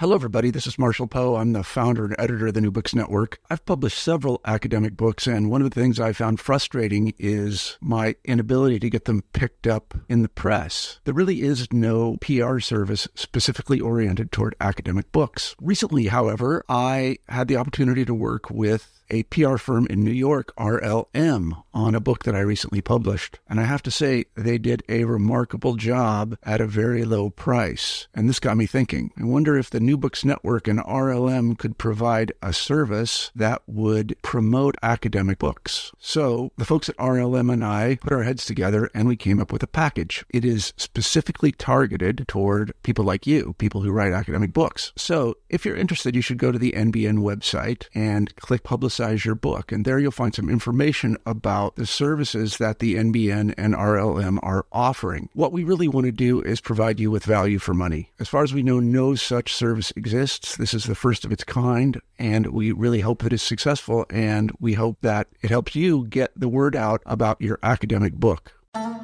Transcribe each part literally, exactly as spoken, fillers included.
Hello, everybody. This is Marshall Poe. I'm the founder and editor of the New Books Network. I've published several academic books, and one of the things I found frustrating is my inability to get them picked up in the press. There really is no P R service specifically oriented toward academic books. Recently, however, I had the opportunity to work with a P R firm in New York, R L M, on a book that I recently published. And I have to say, they did a remarkable job at a very low price. And this got me thinking. I wonder if the New Books Network and R L M could provide a service that would promote academic books. So the folks at R L M and I put our heads together and we came up with a package. It is specifically targeted toward people like you, people who write academic books. So if you're interested, you should go to the N B N website and click Publicize your book. And there you'll find some information about the services that the N B N and R L M are offering. What we really want to do is provide you with value for money. As far as we know, no such service exists. This is the first of its kind, and we really hope that it's successful, and we hope that it helps you get the word out about your academic book.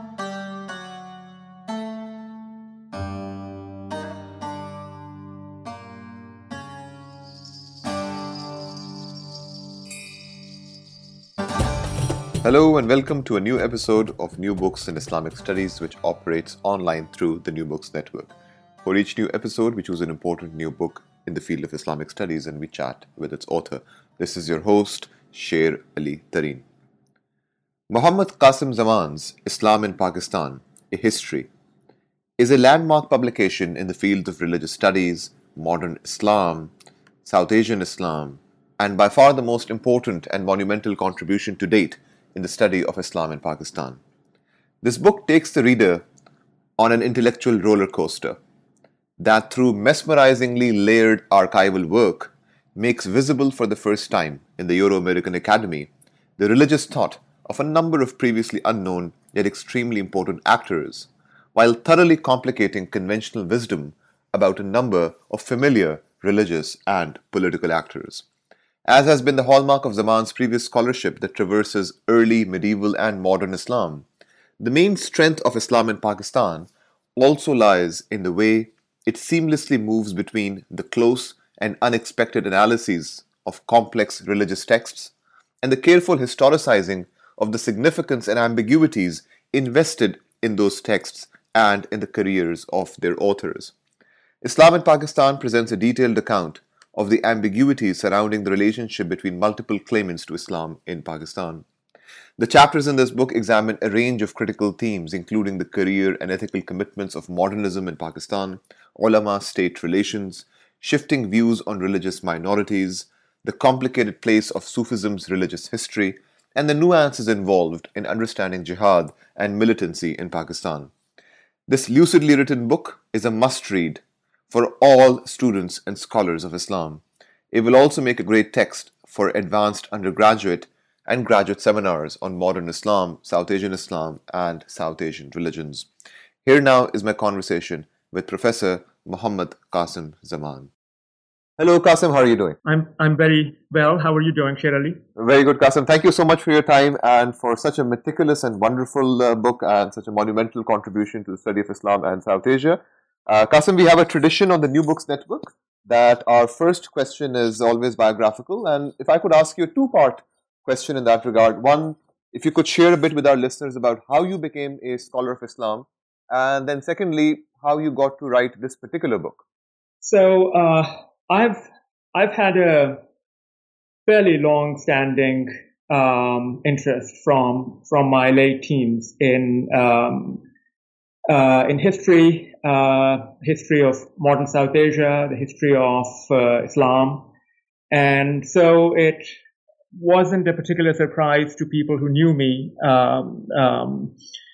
Hello and welcome to a new episode of New Books in Islamic Studies, which operates online through the New Books Network. For each new episode, we choose an important new book in the field of Islamic studies and we chat with its author. This is your host, Sher Ali Tareen. Muhammad Qasim Zaman's Islam in Pakistan, A History, is a landmark publication in the field of religious studies, modern Islam, South Asian Islam, and by far the most important and monumental contribution to date in the study of Islam in Pakistan. This book takes the reader on an intellectual roller coaster that, through mesmerizingly layered archival work, makes visible for the first time in the Euro-American Academy the religious thought of a number of previously unknown yet extremely important actors, while thoroughly complicating conventional wisdom about a number of familiar religious and political actors. As has been the hallmark of Zaman's previous scholarship that traverses early, medieval and modern Islam, the main strength of Islam in Pakistan also lies in the way it seamlessly moves between the close and unexpected analyses of complex religious texts and the careful historicizing of the significance and ambiguities invested in those texts and in the careers of their authors. Islam in Pakistan presents a detailed account of the ambiguities surrounding the relationship between multiple claimants to Islam in Pakistan. The chapters in this book examine a range of critical themes, including the career and ethical commitments of modernism in Pakistan, ulama-state relations, shifting views on religious minorities, the complicated place of Sufism's religious history, and the nuances involved in understanding jihad and militancy in Pakistan. This lucidly written book is a must-read for all students and scholars of Islam. It will also make a great text for advanced undergraduate and graduate seminars on modern Islam, South Asian Islam, and South Asian religions. Here now is my conversation with Professor Muhammad Qasim Zaman. Hello, Qasim. How are you doing? I'm I'm very well. How are you doing, Sher Ali? Very good, Qasim. Thank you so much for your time and for such a meticulous and wonderful uh, book and such a monumental contribution to the study of Islam and South Asia. Uh, Qasim, we have a tradition on the New Books Network that our first question is always biographical. And if I could ask you a two-part question in that regard. One, if you could share a bit with our listeners about how you became a scholar of Islam. And then secondly, how you got to write this particular book. So uh, I've I've had a fairly long-standing um, interest from from my late teens in um, uh, in history, uh, history of modern South Asia, the history of uh, Islam, and so it wasn't a particular surprise to people who knew me um, um,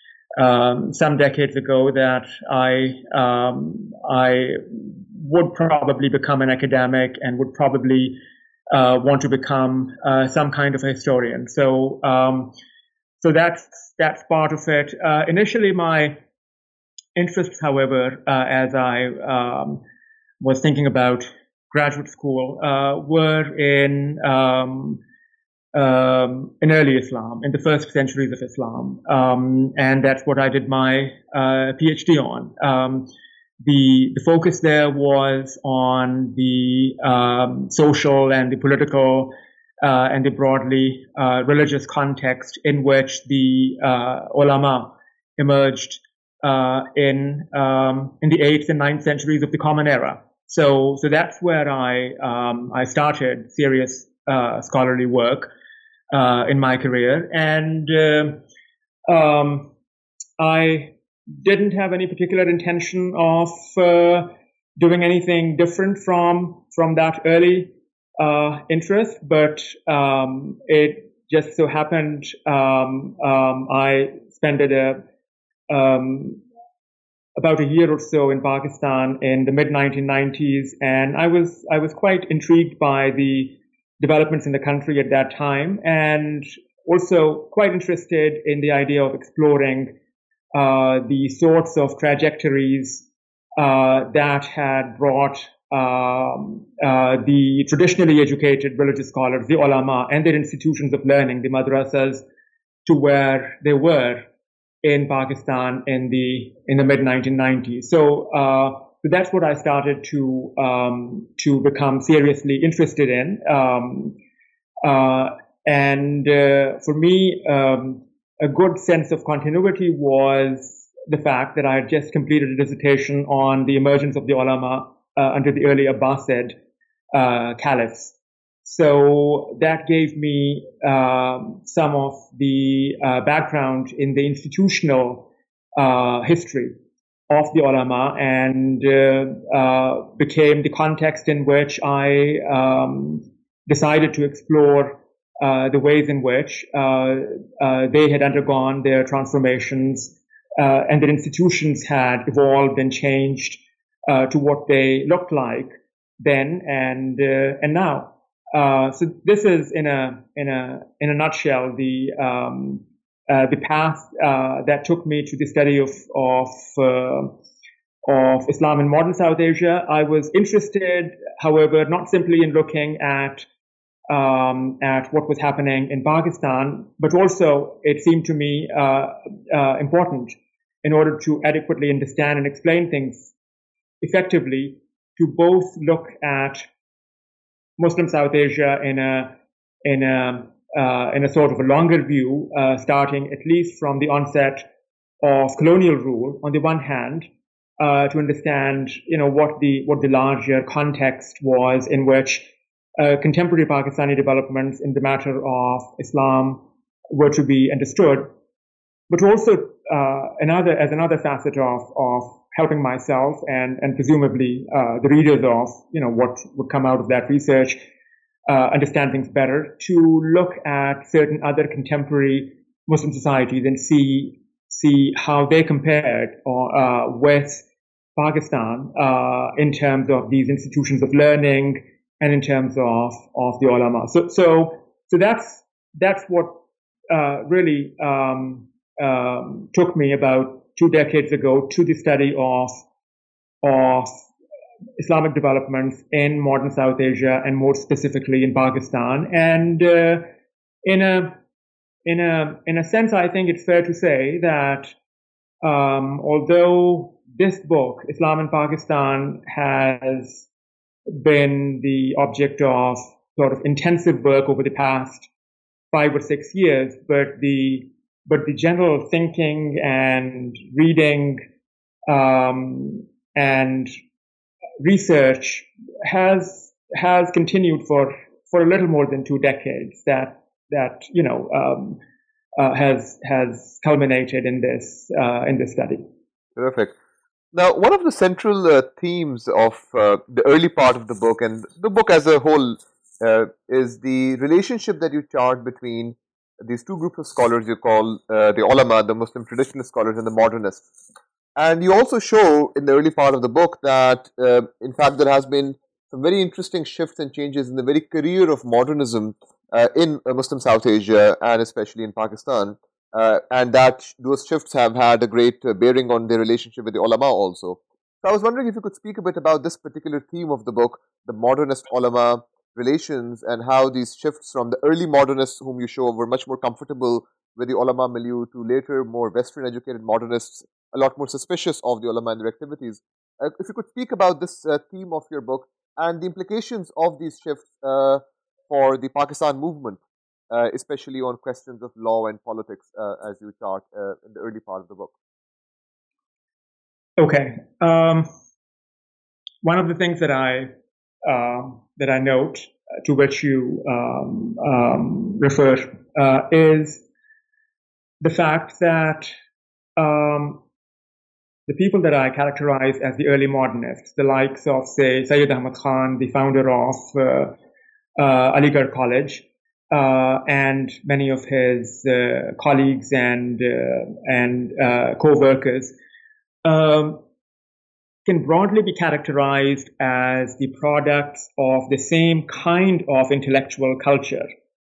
um, some decades ago that I um, I would probably become an academic and would probably uh, want to become uh, some kind of a historian. So um, so that's that's part of it. Uh, initially, my interests, however, uh, as I um, was thinking about graduate school, uh, were in um, um, in early Islam, in the first centuries of Islam, um, and that's what I did my uh, PhD on. Um, the the focus there was on the um, social and the political uh, and the broadly uh, religious context in which the uh, ulama emerged uh, in um, in the eighth and ninth centuries of the Common Era. So so that's where I um, I started serious uh, scholarly work uh, in my career, and uh, um, I didn't have any particular intention of uh, doing anything different from from that early uh, interest, but um, it just so happened um, um, I spent a, um, about a year or so in Pakistan in the mid nineteen nineties, and I was I was quite intrigued by the developments in the country at that time, and also quite interested in the idea of exploring Uh, the sorts of trajectories uh, that had brought um, uh, the traditionally educated religious scholars, the ulama, and their institutions of learning, the madrasas, to where they were in Pakistan in the in the mid nineteen nineties. So, uh, so that's what I started to um, to become seriously interested in, um, uh, and uh, for me. Um, A good sense of continuity was the fact that I had just completed a dissertation on the emergence of the ulama uh, under the early Abbasid uh, caliphs. So that gave me uh, some of the uh, background in the institutional uh, history of the ulama, and uh, uh, became the context in which I um, decided to explore Uh, the ways in which uh, uh, they had undergone their transformations uh, and their institutions had evolved and changed uh, to what they looked like then and uh, and now. Uh, so this is in a in a in a nutshell the um, uh, the path uh, that took me to the study of of uh, of Islam in modern South Asia. I was interested, however, not simply in looking at Um, at what was happening in Pakistan, but also it seemed to me uh, uh, important in order to adequately understand and explain things effectively to both look at Muslim South Asia in a in a uh, in a sort of a longer view, uh, starting at least from the onset of colonial rule on the one hand, uh, to understand you know what the what the larger context was in which Uh, contemporary Pakistani developments in the matter of Islam were to be understood, but also uh, another as another facet of of helping myself and and presumably uh, the readers of you know what would come out of that research uh, understand things better, to look at certain other contemporary Muslim societies and see see how they compared or, uh, with Pakistan uh, in terms of these institutions of learning and in terms of, of the ulama. So, so, so that's, that's what, uh, really, um, um, took me about two decades ago to the study of, of Islamic developments in modern South Asia and more specifically in Pakistan. And, uh, in a, in a, in a sense, I think it's fair to say that, um, although this book, Islam in Pakistan, has been the object of sort of intensive work over the past five or six years, but the but the general thinking and reading um, and research has has continued for for a little more than two decades. That that you know um, uh, has has culminated in this uh, in this study. Terrific. Now, one of the central uh, themes of uh, the early part of the book, and the book as a whole, uh, is the relationship that you chart between these two groups of scholars you call uh, the ulama, the Muslim traditionalist scholars, and the modernists. And you also show in the early part of the book that, uh, in fact, there has been some very interesting shifts and changes in the very career of modernism uh, in uh, Muslim South Asia and especially in Pakistan. Uh, and that those shifts have had a great uh, bearing on their relationship with the ulama also. So I was wondering if you could speak a bit about this particular theme of the book, the modernist ulama relations, and how these shifts from the early modernists whom you show were much more comfortable with the ulama milieu to later more Western educated modernists, a lot more suspicious of the ulama and their activities, Uh, if you could speak about this uh, theme of your book and the implications of these shifts uh, for the Pakistan movement, uh, especially on questions of law and politics, uh, as you chart uh, in the early part of the book. Okay. Um, one of the things that I uh, that I note, uh, to which you um, um, refer, uh, is the fact that um, the people that I characterize as the early modernists, the likes of, say, Sayyid Ahmad Khan, the founder of uh, uh, Aligarh College, uh, and many of his uh, colleagues and uh, and uh, co-workers, um, can broadly be characterized as the products of the same kind of intellectual culture,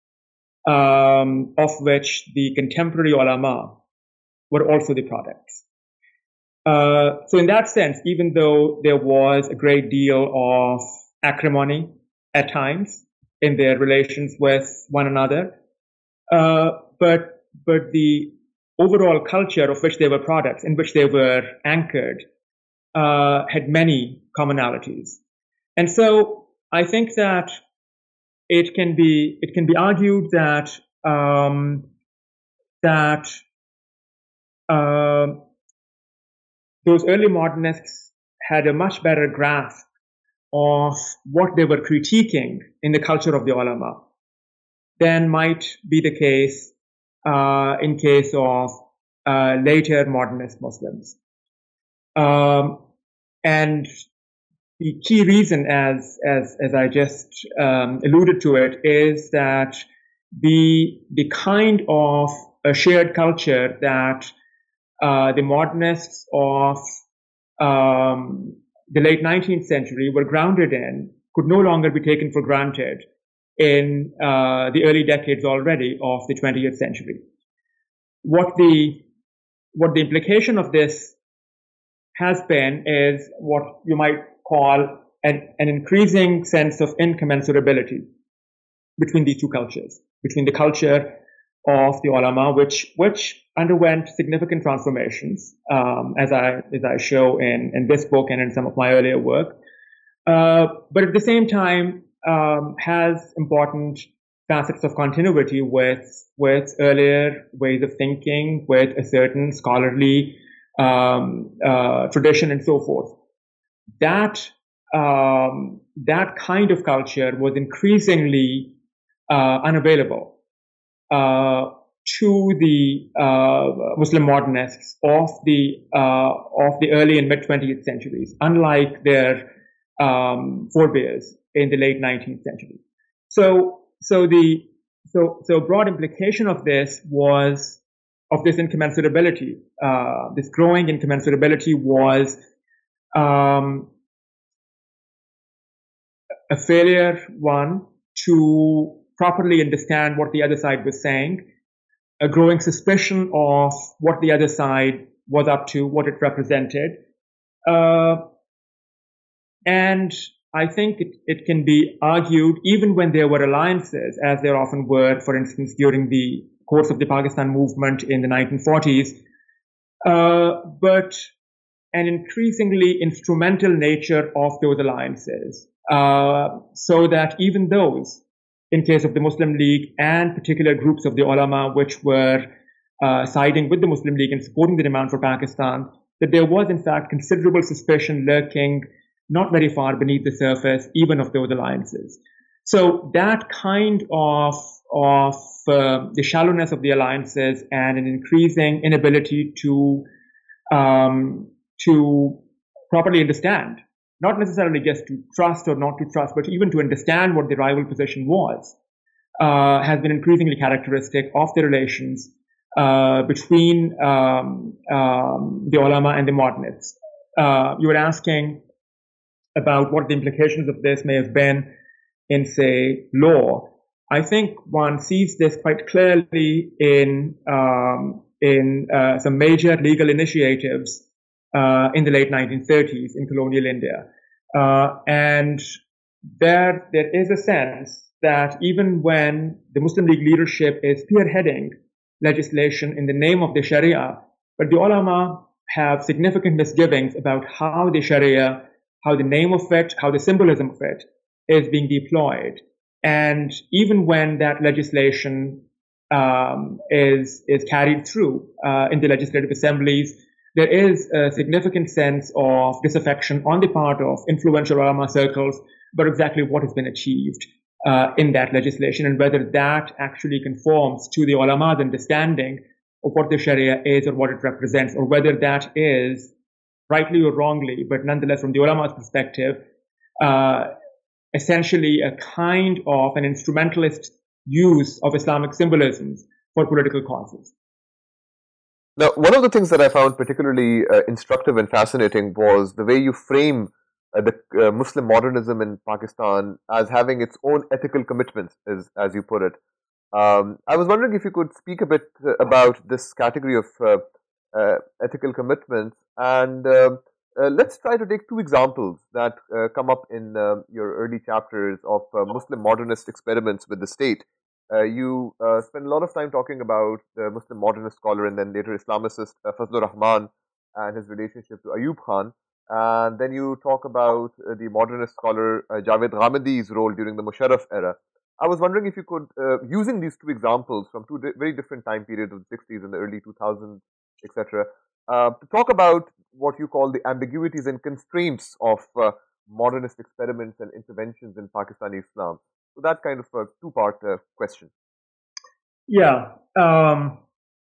um, of which the contemporary ulama were also the products. Uh, so in that sense, even though there was a great deal of acrimony at times in their relations with one another, uh, but but the overall culture of which they were products, in which they were anchored, uh, had many commonalities. And so I think that it can be it can be argued that um, that uh, those early modernists had a much better grasp of what they were critiquing in the culture of the ulama than might be the case uh, in case of uh, later modernist Muslims. Um, and the key reason, as as as I just um, alluded to it, is that the the kind of a shared culture that uh, the modernists of um, the late nineteenth century were grounded in could no longer be taken for granted in uh, the early decades already of the twentieth century. What the what the implication of this has been is what you might call an, an increasing sense of incommensurability between these two cultures, between the culture of the ulama, which which underwent significant transformations, um, as I as I show in, in this book and in some of my earlier work, uh, but at the same time um, has important facets of continuity with with earlier ways of thinking, with a certain scholarly um, uh, tradition, and so forth. That um, that kind of culture was increasingly uh, unavailable uh, to the uh, Muslim modernists of the uh, of the early and mid twentieth centuries, unlike their um, forebears in the late nineteenth century. So, so the so so broad implication of this was of this incommensurability, uh, this growing incommensurability was um, a failure, one, to properly understand what the other side was saying, a growing suspicion of what the other side was up to, what it represented. Uh, and I think it, it can be argued, even when there were alliances, as there often were, for instance, during the course of the Pakistan movement in the nineteen forties, uh, but an increasingly instrumental nature of those alliances, uh, so that even those, in case of the Muslim League and particular groups of the ulama which were uh, siding with the Muslim League and supporting the demand for Pakistan, that there was in fact considerable suspicion lurking not very far beneath the surface, even of those alliances. So that kind of of uh, the shallowness of the alliances and an increasing inability to um, to properly understand, not necessarily just to trust or not to trust, but even to understand what the rival position was, uh, has been increasingly characteristic of the relations uh, between um, um, the ulama and the modernists. Uh, you were asking about what the implications of this may have been in, say, law. I think one sees this quite clearly in um, in uh, some major legal initiatives uh, in the late nineteen thirties in colonial India, uh, and there there is a sense that even when the Muslim League leadership is spearheading legislation in the name of the Sharia, but the ulama have significant misgivings about how the Sharia, how the name of it, how the symbolism of it is being deployed. And even when that legislation um, is is carried through uh, in the legislative assemblies, there is a significant sense of disaffection on the part of influential ulama circles about exactly what has been achieved uh, in that legislation and whether that actually conforms to the ulama's understanding of what the Sharia is or what it represents, or whether that is, rightly or wrongly, but nonetheless from the ulama's perspective, uh, essentially a kind of an instrumentalist use of Islamic symbolisms for political causes. Now, one of the things that I found particularly uh, instructive and fascinating was the way you frame uh, the uh, Muslim modernism in Pakistan as having its own ethical commitments, as, as you put it. Um, I was wondering if you could speak a bit uh, about this category of uh, uh, ethical commitments, and uh, uh, let's try to take two examples that uh, come up in uh, your early chapters of uh, Muslim modernist experiments with the state. Uh, you uh, spend a lot of time talking about the Muslim modernist scholar and then later Islamicist uh, Fazlur Rahman and his relationship to Ayub Khan. And then you talk about uh, the modernist scholar uh, Javed Ghamedi's role during the Musharraf era. I was wondering if you could, uh, using these two examples from two di- very different time periods of the sixties and the early two thousands, et cetera, uh, to talk about what you call the ambiguities and constraints of uh, modernist experiments and interventions in Pakistani Islam. So that kind of a two-part uh, question. Yeah. Um,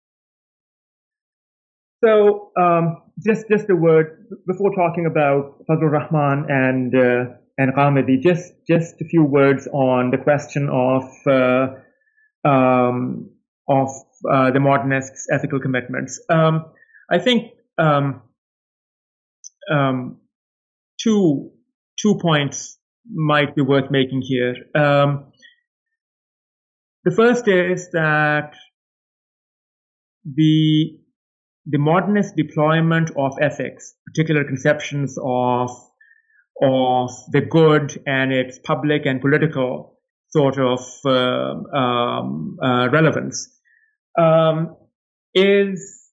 so um, just just a word before talking about Fazlur Rahman and uh, and Ghamedi. Just just a few words on the question of uh, um, of uh, the modernists' ethical commitments. Um, I think um, um, two two points might be worth making here. Um, the first is that the the modernist deployment of ethics, particular conceptions of of the good and its public and political sort of uh, um, uh, relevance, um, is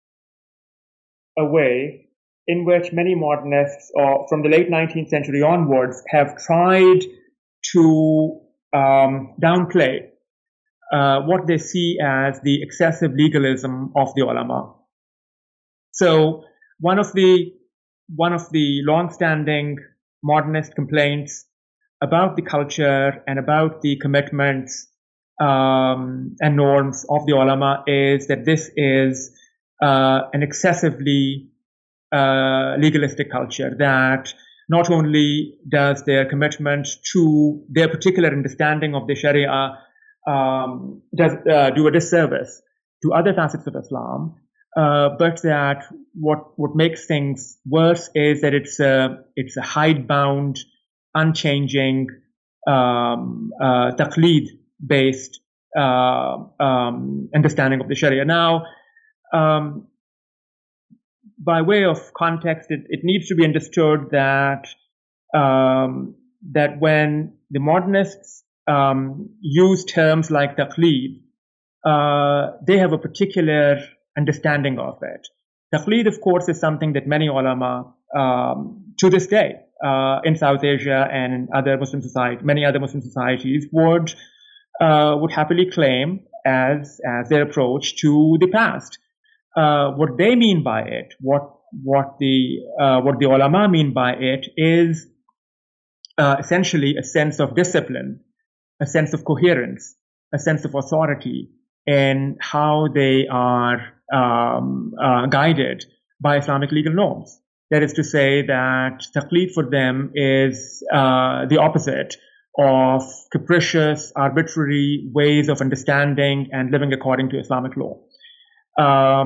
a way in which many modernists, or from the late nineteenth century onwards, have tried to um, downplay uh, what they see as the excessive legalism of the ulama. So one of the one of the long-standing modernist complaints about the culture and about the commitments um, and norms of the ulama is that this is uh, an excessively Uh, legalistic culture, that not only does their commitment to their particular understanding of the Sharia um, does uh, do a disservice to other facets of Islam, uh, but that what what makes things worse is that it's a it's a hidebound, unchanging, um, uh, taqleed based uh, um, understanding of the Sharia. Now, um, by way of context, it, it needs to be understood that um, that when the modernists um, use terms like taqleed, uh, they have a particular understanding of it. Taqleed, of course, is something that many ulama um, to this day uh, in South Asia and in other Muslim societies, many other Muslim societies would uh, would happily claim as as their approach to the past. Uh, what they mean by it, what what the uh, what the ulama mean by it, is uh, essentially a sense of discipline, a sense of coherence, a sense of authority in how they are um, uh, guided by Islamic legal norms. That is to say that taqleed for them is uh, the opposite of capricious, arbitrary ways of understanding and living according to Islamic law. Um,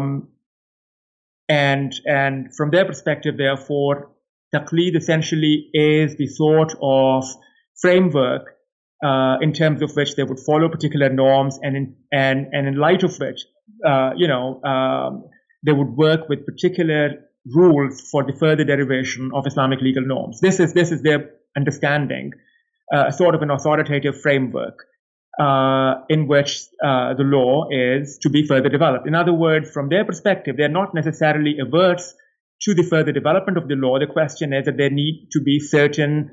and and from their perspective, therefore, taqleed essentially is the sort of framework uh, in terms of which they would follow particular norms, and in, and and in light of which, uh, you know, um, they would work with particular rules for the further derivation of Islamic legal norms. This is this is their understanding, uh, sort of an authoritative framework. uh, in which uh, the law is to be further developed. In other words, from their perspective, they're not necessarily averse to the further development of the law. The question is that there need to be certain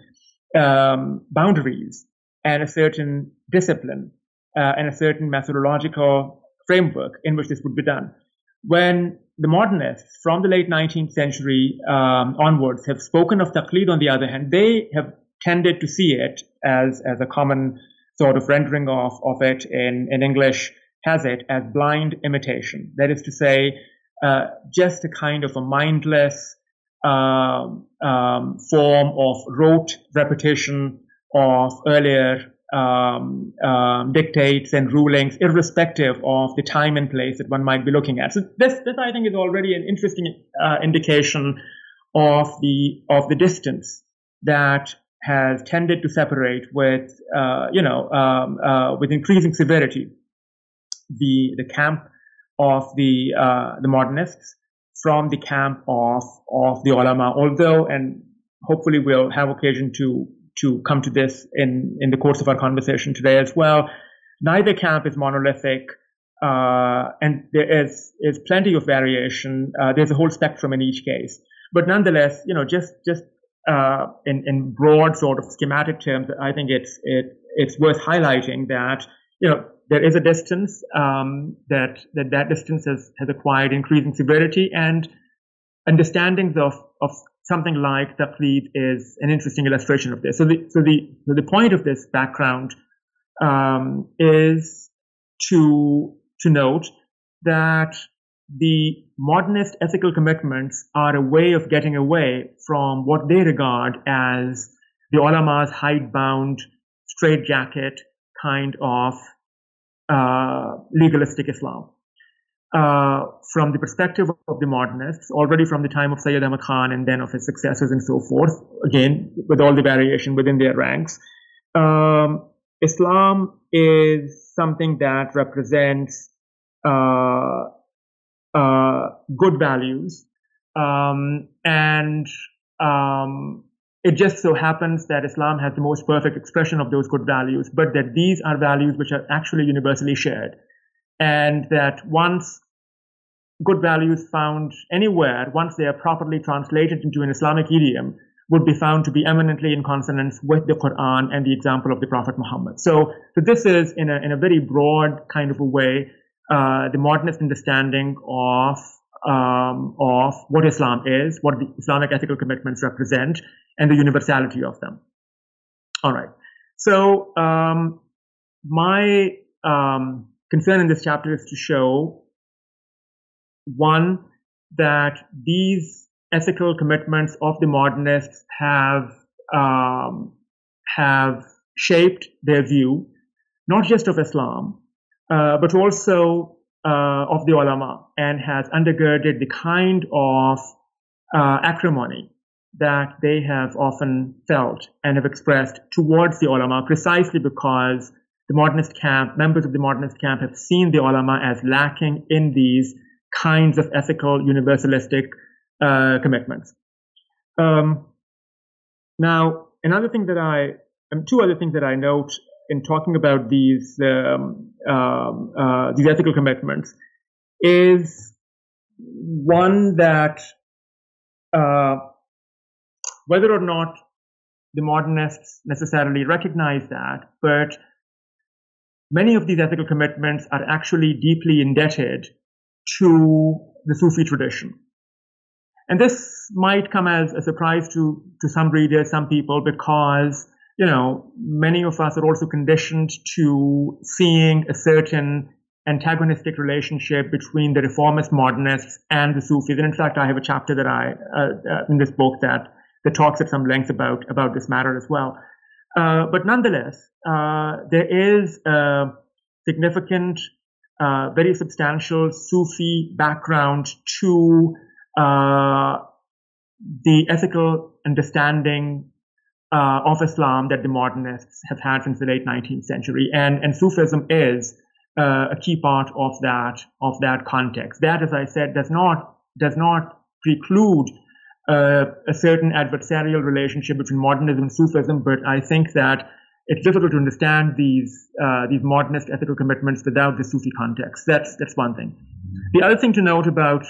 um, boundaries and a certain discipline uh, and a certain methodological framework in which this would be done. When the modernists from the late nineteenth century um, onwards have spoken of taqlid, on the other hand, they have tended to see it as, as a common sort of rendering of, of it in, in English has it as blind imitation. That is to say, uh, just a kind of a mindless um, um, form of rote repetition of earlier um, um, dictates and rulings, irrespective of the time and place that one might be looking at. So this, this I think, is already an interesting uh, indication of the of the distance that has tended to separate with, uh, you know, um, uh, with increasing severity, the the camp of the uh, the modernists from the camp of of the ulama. Although, and hopefully we'll have occasion to to come to this in in the course of our conversation today as well, neither camp is monolithic, uh, and there is is plenty of variation. Uh, there's a whole spectrum in each case, but nonetheless, you know, just just Uh, in, in broad sort of schematic terms, I think it's it, it's worth highlighting that, you know, there is a distance, um, that, that that distance has, has acquired increasing severity, and understandings of, of something like taqlid is an interesting illustration of this. So the, so the, so the point of this background, um, is to, to note that the modernist ethical commitments are a way of getting away from what they regard as the ulama's hidebound, straitjacket kind of uh, legalistic Islam. Uh, from the perspective of the modernists, already from the time of Sayyid Ahmad Khan and then of his successors and so forth, again, with all the variation within their ranks, um, Islam is something that represents uh, Uh, good values, um, and um, it just so happens that Islam has the most perfect expression of those good values, but that these are values which are actually universally shared, and that once good values found anywhere, once they are properly translated into an Islamic idiom, would be found to be eminently in consonance with the Quran and the example of the Prophet Muhammad. So, so this is in a in a very broad kind of a way Uh, the modernist understanding of um, of what Islam is, what the Islamic ethical commitments represent, and the universality of them. All right. So um, my um, concern in this chapter is to show, one, that these ethical commitments of the modernists have um, have shaped their view, not just of Islam, Uh, but also uh, of the ulama, and has undergirded the kind of uh, acrimony that they have often felt and have expressed towards the ulama, precisely because the modernist camp, members of the modernist camp, have seen the ulama as lacking in these kinds of ethical, universalistic uh, commitments. Um, now, another thing that I, um, two other things that I note in talking about these um, um, uh, these ethical commitments is, one, that uh, whether or not the modernists necessarily recognize that, but many of these ethical commitments are actually deeply indebted to the Sufi tradition. And this might come as a surprise to, to some readers, some people, because, you know, many of us are also conditioned to seeing a certain antagonistic relationship between the reformist modernists and the Sufis. And in fact, I have a chapter that I, uh, uh, in this book that, that talks at some length about, about this matter as well. Uh, but nonetheless, uh, there is a significant, uh, very substantial Sufi background to, uh, the ethical understanding Uh, of Islam that the modernists have had since the late nineteenth century, and and Sufism is uh, a key part of that of that context. That, as I said, does not does not preclude uh, a certain adversarial relationship between modernism and Sufism, but I think that it's difficult to understand these uh, these modernist ethical commitments without the Sufi context. That's that's one thing. The other thing to note about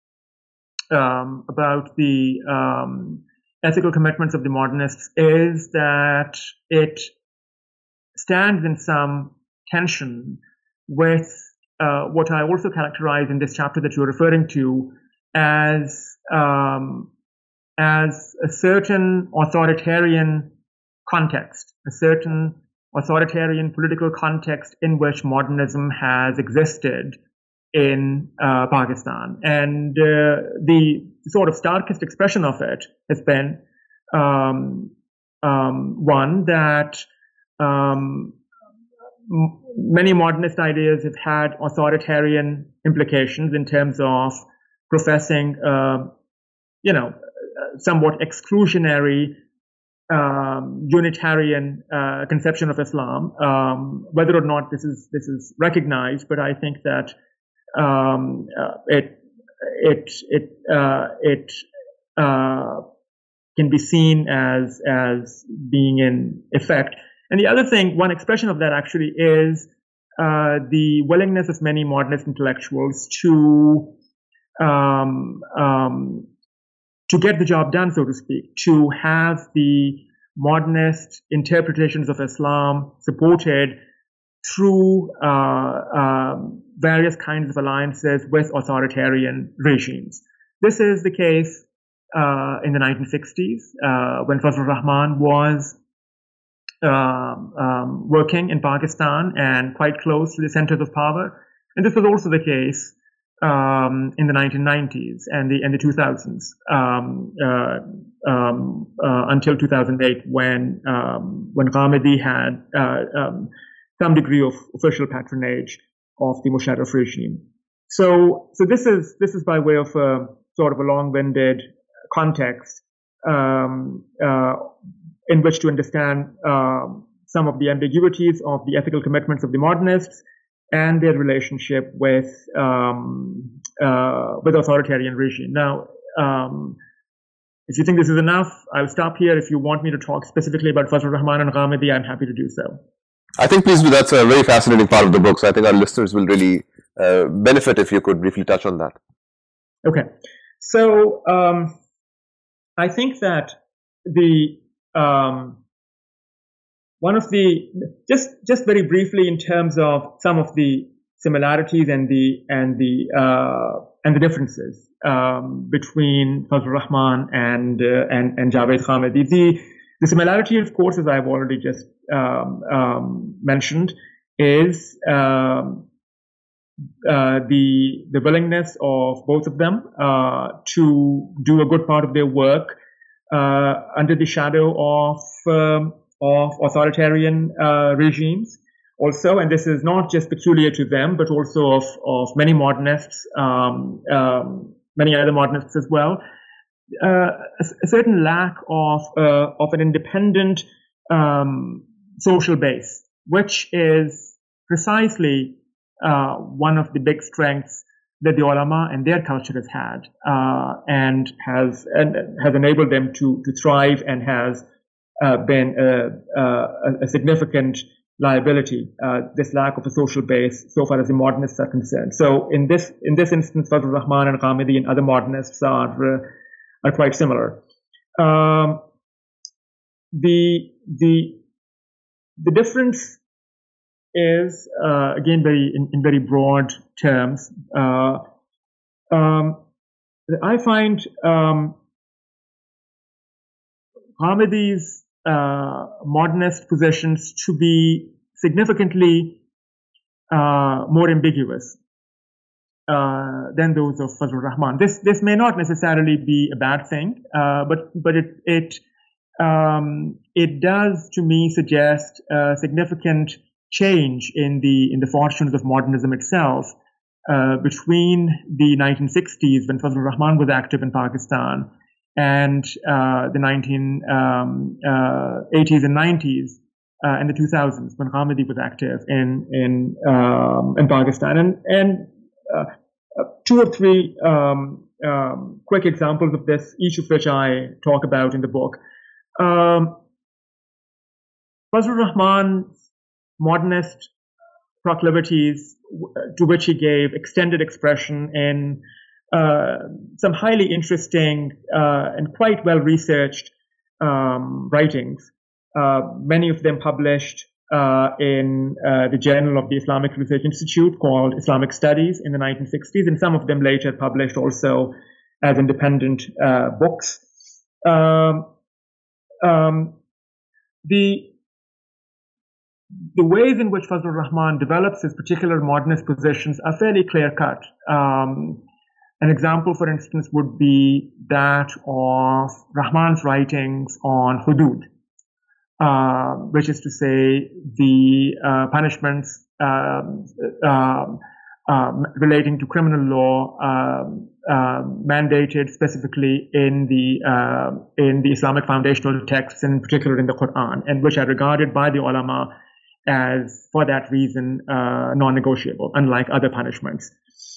um, about the um, ethical commitments of the modernists is that it stands in some tension with uh, what I also characterize in this chapter that you're referring to as um, as a certain authoritarian context, a certain authoritarian political context in which modernism has existed in uh, Pakistan. And uh, the sort of starkest expression of it has been um, um, one that um, m- many modernist ideas have had authoritarian implications in terms of professing, uh, you know, somewhat exclusionary um, Unitarian uh, conception of Islam. Um, whether or not this is this is recognized, but I think that um, uh, it it it uh, it uh, can be seen as as being in effect. And the other thing, one expression of that actually is uh, the willingness of many modernist intellectuals to um, um, to get the job done, so to speak, to have the modernist interpretations of Islam supported through uh, um, various kinds of alliances with authoritarian regimes. This is the case uh, in the nineteen sixties uh, when Fazlur Rahman was um, um, working in Pakistan and quite close to the centers of power. And this was also the case Um, in the nineteen nineties and the and the two thousands um, uh, um, uh, until two thousand eight, when um, when Ghamidi had uh, um, some degree of official patronage of the Musharraf regime. So so this is this is by way of a sort of a long-winded context um, uh, in which to understand uh, some of the ambiguities of the ethical commitments of the modernists and their relationship with um, uh, with authoritarian regime. Now, um, if you think this is enough, I'll stop here. If you want me to talk specifically about Fazlur Rahman and Ghamidi, I'm happy to do so. I think please do. That's a very fascinating part of the book. So I think our listeners will really uh, benefit if you could briefly touch on that. Okay. So um, I think that the um, One of the, just just very briefly in terms of some of the similarities and the and the uh, and the differences um, between Fazlur Rahman and uh, and and Javed Ghamidi. The the similarity, of course, as I've already just um, um, mentioned, is um, uh, the the willingness of both of them uh, to do a good part of their work uh, under the shadow of um, of authoritarian uh, regimes also, and this is not just peculiar to them, but also of, of many modernists, um, um, many other modernists as well, uh, a, a certain lack of, uh, of an independent um, social base, which is precisely uh, one of the big strengths that the ulama and their culture has had, uh, and has and has enabled them to, to thrive and has Uh, been a, a, a significant liability, uh, this lack of a social base so far as the modernists are concerned. So in this in this instance, Fazlur Rahman and Ghamidi and other modernists are uh, are quite similar. Um, the the the difference is uh, again very in, in very broad terms. Uh, um, I find um, Ghamidi's Uh, modernist positions to be significantly uh, more ambiguous uh, than those of Fazlur Rahman. This this may not necessarily be a bad thing, uh, but but it it um, it does to me suggest a significant change in the in the fortunes of modernism itself uh, between the nineteen sixties, when Fazlur Rahman was active in Pakistan, and uh, the nineteen eighties and nineties uh, and the two thousands, when Ghamidi was active in in um, in Pakistan. And and uh, two or three um, um, quick examples of this, each of which I talk about in the book. Um, Fazlur Rahman's modernist proclivities, to which he gave extended expression in uh, some highly interesting uh, and quite well-researched um, writings, uh, many of them published uh, in uh, the Journal of the Islamic Research Institute called Islamic Studies in the nineteen sixties, and some of them later published also as independent uh, books. Um, um, the The ways in which Fazlur Rahman develops his particular modernist positions are fairly clear-cut. Um, an example, for instance, would be that of Rahman's writings on hudud, uh, which is to say the uh, punishments um, uh, uh, relating to criminal law um, uh, mandated specifically in the uh, in the Islamic foundational texts, and in particular in the Quran, and which are regarded by the ulama as, for that reason, uh, non-negotiable, unlike other punishments,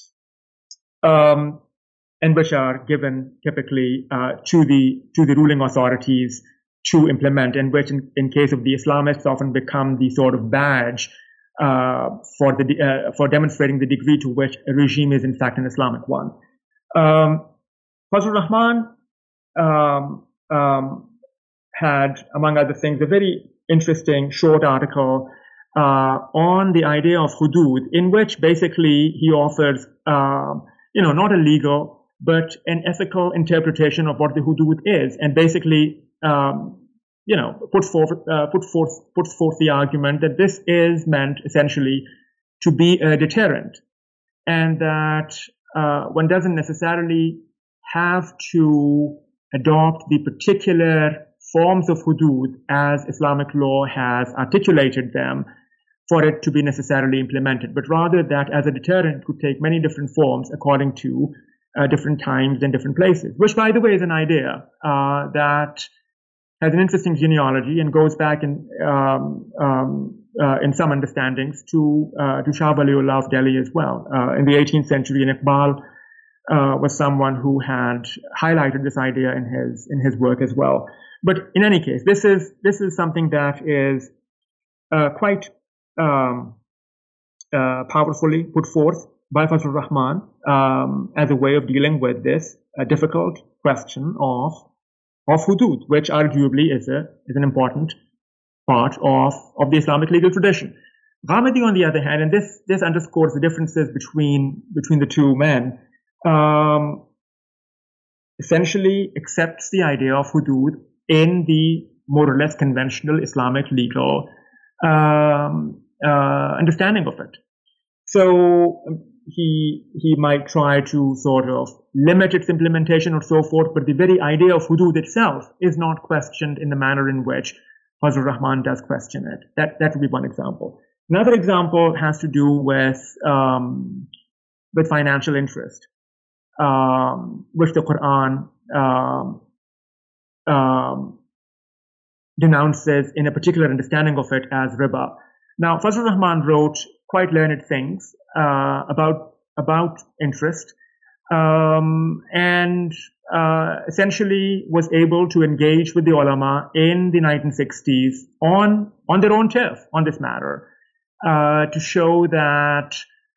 um, and which are given typically uh, to the to the ruling authorities to implement, and which, in, in case of the Islamists, often become the sort of badge uh, for the uh, for demonstrating the degree to which a regime is in fact an Islamic one. Um, Fazlur Rahman um, um, had, among other things, a very interesting short article uh, on the idea of hudud, in which basically he offers, uh, you know, not a legal, but an ethical interpretation of what the hudud is, and basically, um, you know, put forth, uh, put forth, puts forth the argument that this is meant essentially to be a deterrent, and that uh, one doesn't necessarily have to adopt the particular forms of hudud as Islamic law has articulated them for it to be necessarily implemented, but rather that as a deterrent could take many different forms according to uh, different times and different places, which, by the way, is an idea uh, that has an interesting genealogy and goes back in um, um, uh, in some understandings to uh, to Shah Waliullah of Delhi as well. Uh, in the eighteenth century, and Iqbal uh, was someone who had highlighted this idea in his in his work as well. But in any case, this is this is something that is uh, quite um, uh, powerfully put forth by Fazlur Rahman um, as a way of dealing with this uh, difficult question of of hudud, which arguably is a is an important part of of the Islamic legal tradition. Ghamidi, on the other hand, and this this underscores the differences between between the two men, um, essentially accepts the idea of hudud in the more or less conventional Islamic legal um, uh, understanding of it. So um, he he might try to sort of limit its implementation or so forth, but the very idea of hudud itself is not questioned in the manner in which Fazlur Rahman does question it. That that would be one example. Another example has to do with um, with financial interest, um, which the Quran um, um, denounces in a particular understanding of it as riba. Now, Fazlur Rahman wrote quite learned things uh, about about interest, um, and uh, essentially was able to engage with the ulama in the nineteen sixties on on their own turf on this matter, uh, to show that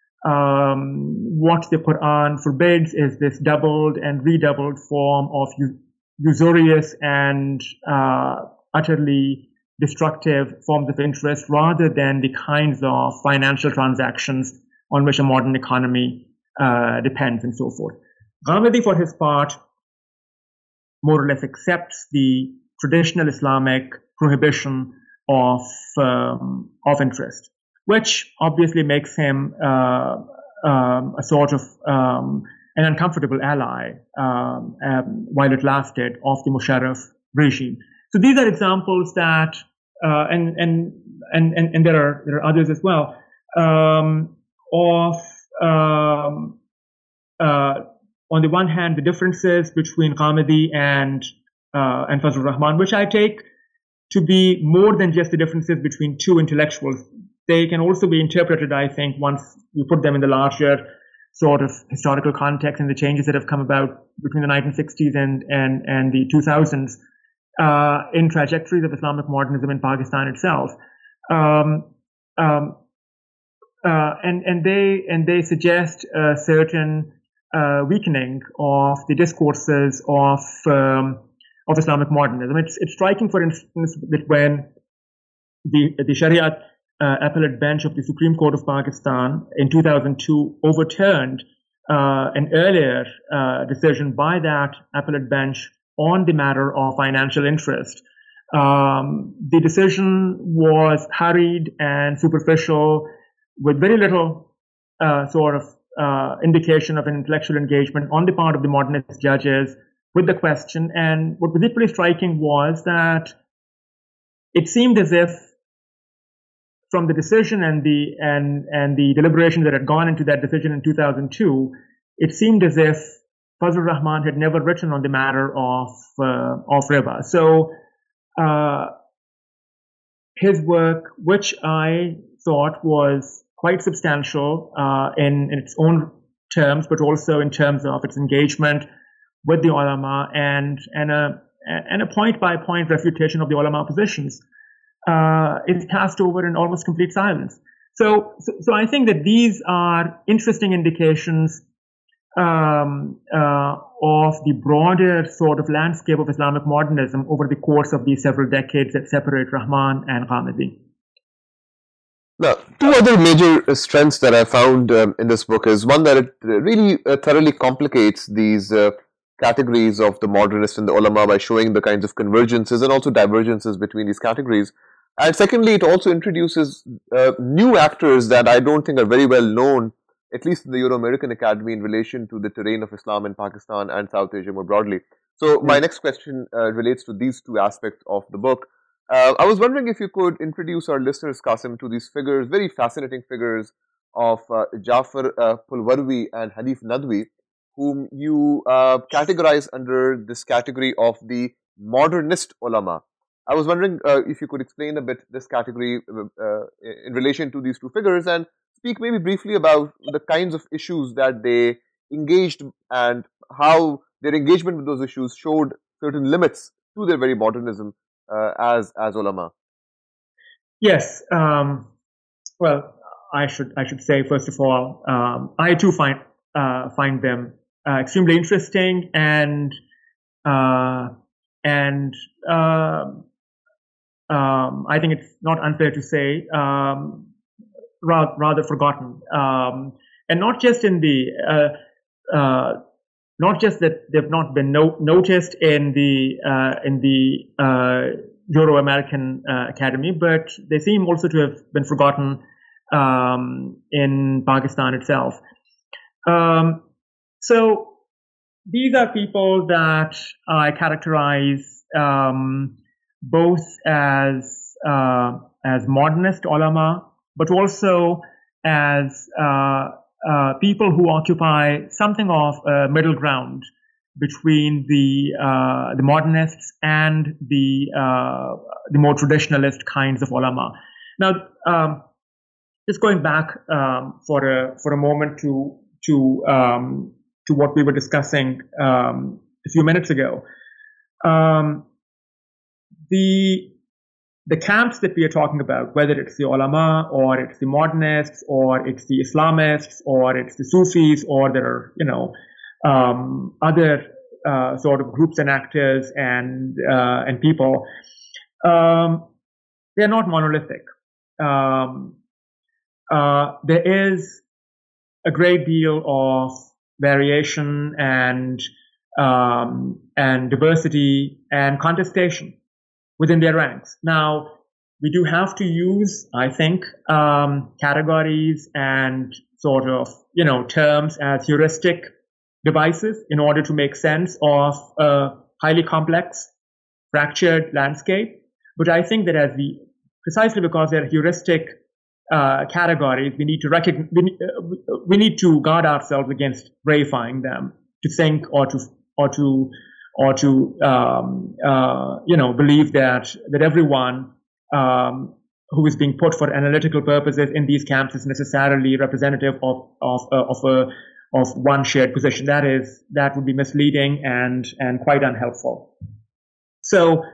um, what the Quran forbids is this doubled and redoubled form of usurious and uh, utterly destructive forms of interest, rather than the kinds of financial transactions on which a modern economy uh, depends, and so forth. Ghamidi, for his part, more or less accepts the traditional Islamic prohibition of um, of interest, which obviously makes him uh, um, a sort of um, an uncomfortable ally um, um, while it lasted of the Musharraf regime. So these are examples that, uh, and, and and and and there are there are others as well, um, of um, uh, on the one hand the differences between Ghamidi and uh, and Fazlur Rahman, which I take to be more than just the differences between two intellectuals. They can also be interpreted, I think, once you put them in the larger sort of historical context and the changes that have come about between the nineteen sixties and and and the two thousands. uh, in trajectories of Islamic modernism in Pakistan itself. Um, um, uh, and, and they, and they suggest a certain, uh, weakening of the discourses of, um, of Islamic modernism. It's, it's striking, for instance, that when the, the Sharia uh, appellate bench of the Supreme Court of Pakistan in two thousand two overturned uh, an earlier uh, decision by that appellate bench on the matter of financial interest. Um, the decision was hurried and superficial, with very little uh, sort of uh, indication of an intellectual engagement on the part of the modernist judges with the question. And what was equally striking was that it seemed as if, from the decision and the and and the deliberations that had gone into that decision in two thousand two, it seemed as if Fazlur Rahman had never written on the matter of uh, of riba. So uh, his work, which I thought was quite substantial uh, in, in its own terms, but also in terms of its engagement with the ulama and and a and a point by point refutation of the ulama positions, uh, is cast over in almost complete silence. So, so, so I think that these are interesting indications um, uh, of the broader sort of landscape of Islamic modernism over the course of these several decades that separate Rahman and Ghamidi. Now, two other major strengths that I found um, in this book is one, that it really uh, thoroughly complicates these uh, categories of the modernist and the ulama by showing the kinds of convergences and also divergences between these categories. And secondly, it also introduces uh, new actors that I don't think are very well known, at least in the Euro-American Academy, in relation to the terrain of Islam in Pakistan and South Asia more broadly. So my next question uh, relates to these two aspects of the book. Uh, I was wondering if you could introduce our listeners, Qasim, to these figures, very fascinating figures of uh, Jafar uh, Pulvarvi and Hanif Nadwi, whom you uh, categorize under this category of the modernist ulama. I was wondering uh, if you could explain a bit this category uh, in relation to these two figures, and speak maybe briefly about the kinds of issues that they engaged and how their engagement with those issues showed certain limits to their very modernism uh, as as ulama. Yes. Um, well, I should I should say first of all, um, I too find uh, find them uh, extremely interesting and uh, and. Uh, Um, I think it's not unfair to say, um, rather, rather forgotten, um, and not just in the, uh, uh, not just that they've not been no- noticed in the uh, in the uh, Euro-American uh, Academy, but they seem also to have been forgotten um, in Pakistan itself. Um, so these are people that I characterize Um, both as uh, as modernist ulama, but also as uh, uh, people who occupy something of a middle ground between the uh, the modernists and the uh, the more traditionalist kinds of ulama. Now, um, just going back um, for a for a moment to to um, to what we were discussing um, a few minutes ago. Um, The the camps that we are talking about, whether it's the ulama or it's the modernists or it's the Islamists or it's the Sufis or there are, you know, um, other uh, sort of groups and actors and uh, and people, um, they're not monolithic. Um, uh, there is a great deal of variation and um, and diversity and contestation within their ranks. Now, we do have to use, I think, um, categories and sort of, you know, terms as heuristic devices in order to make sense of a highly complex, fractured landscape. But I think that as we, precisely because they're heuristic uh, categories, we need to recognize, we, uh, we need to guard ourselves against reifying them, to think or to or to or to, um, uh, you know, believe that, that everyone, um, who is being put for analytical purposes in these camps is necessarily representative of, of, uh, of a, of one shared position. That is, that would be misleading and, and quite unhelpful. So,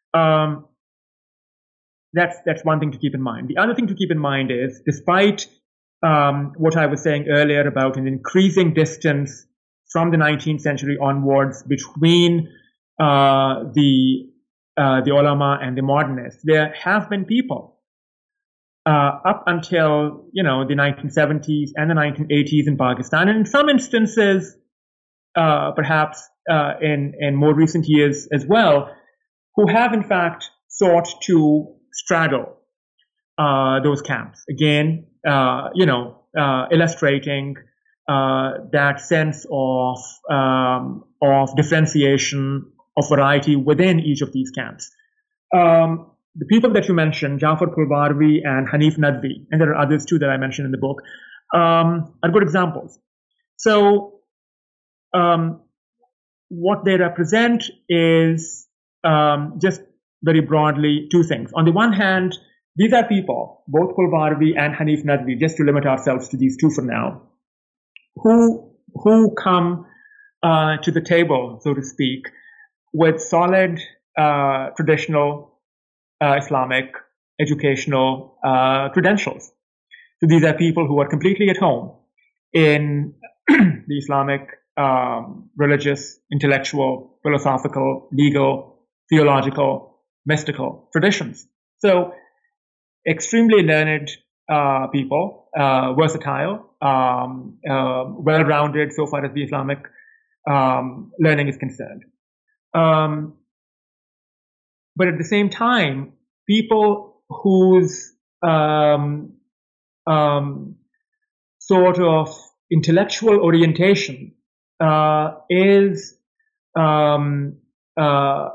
Um, that's that's one thing to keep in mind. The other thing to keep in mind is, despite um, what I was saying earlier about an increasing distance from the nineteenth century onwards between uh, the uh, the ulama and the modernists, there have been people uh, up until you know the nineteen seventies and the nineteen eighties in Pakistan, and in some instances, uh, perhaps uh, in in more recent years as well, who have in fact sought to straddle uh, those camps. Again, uh, you know, uh, illustrating uh, that sense of um, of differentiation, of variety within each of these camps. Um, the people that you mentioned, Jafar Pulvarvi and Hanif Nadvi, and there are others too that I mentioned in the book, um, are good examples. So, um, what they represent is um, just very broadly two things. On the one hand, these are people, both Pulvarvi and Hanif Nadvi, just to limit ourselves to these two for now, who who come uh, to the table, so to speak, with solid uh, traditional uh, Islamic educational uh, credentials. So these are people who are completely at home in the Islamic um, religious, intellectual, philosophical, legal, theological, mystical traditions. So extremely learned uh, people, uh, versatile, um, uh, well-rounded so far as the Islamic um, learning is concerned. Um, but at the same time, people whose um, um, sort of intellectual orientation uh, is um, uh,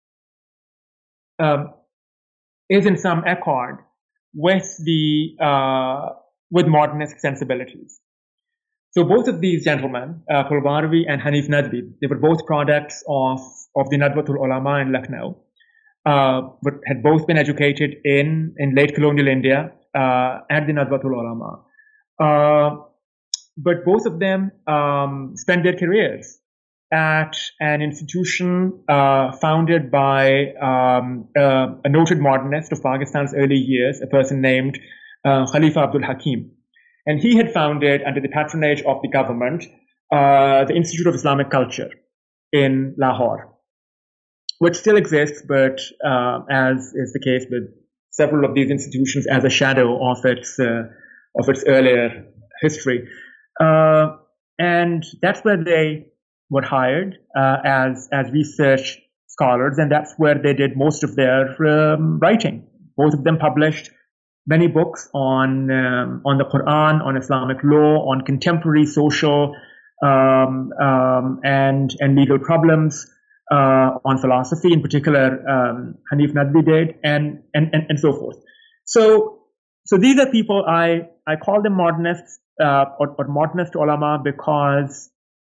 um, is in some accord with the uh, with modernist sensibilities. So both of these gentlemen, uh, Pulvarvi and Hanif Nadvi, they were both products of of the Nadwatul Ulama in Lucknow, uh, but had both been educated in in late colonial India uh, at the Nadwatul Ulama. Uh, but both of them um, spent their careers at an institution uh, founded by um, uh, a noted modernist of Pakistan's early years, a person named uh, Khalifa Abdul Hakim. And he had founded, under the patronage of the government, uh, the Institute of Islamic Culture in Lahore, which still exists, but uh, as is the case with several of these institutions, as a shadow of its uh, of its earlier history. Uh, and that's where they were hired uh, as as research scholars, and that's where they did most of their um, writing. Both of them published many books on um, on the Quran, on Islamic law, on contemporary social um, um, and and legal problems, uh, on philosophy in particular. Um, Hanif Nadvi did, and, and and and so forth. So so these are people I I call them modernists uh, or, or modernist ulama because,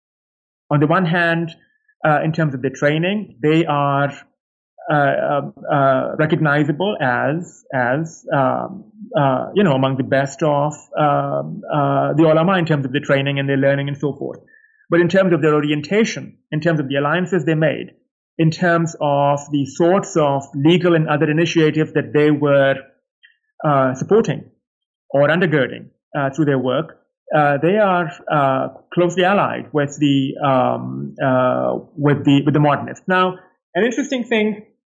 on the one hand, uh, in terms of their training, they are uh, uh, recognizable as as um, uh, you know among the best of um, uh, the ulama in terms of their training and their learning and so forth. But in terms of their orientation, in terms of the alliances they made, in terms of the sorts of legal and other initiatives that they were uh, supporting or undergirding uh, through their work, Uh, they are uh, closely allied with the um, uh, with the with the modernists. Now, an interesting thing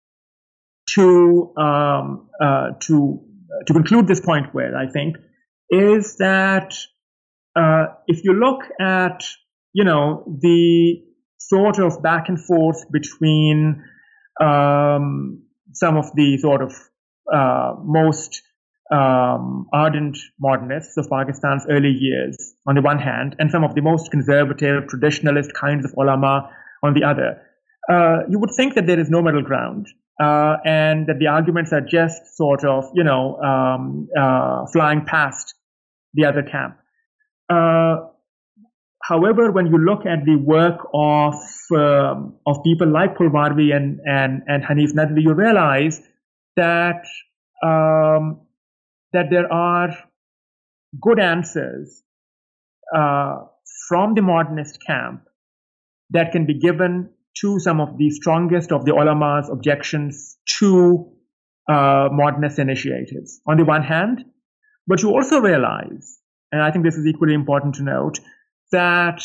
to um, uh, to to conclude this point with, I think, is that uh, if you look at you know the sort of back and forth between um, some of the sort of uh, most Um, ardent modernists of Pakistan's early years on the one hand, and some of the most conservative, traditionalist kinds of ulama on the other, uh, you would think that there is no middle ground, uh, and that the arguments are just sort of, you know, um, uh, flying past the other camp. Uh, however, when you look at the work of um, of people like Pulvarvi and and and Hanif Nadvi, you realize that um, that there are good answers uh, from the modernist camp that can be given to some of the strongest of the ulama's objections to uh, modernist initiatives on the one hand, but you also realize, and I think this is equally important to note, that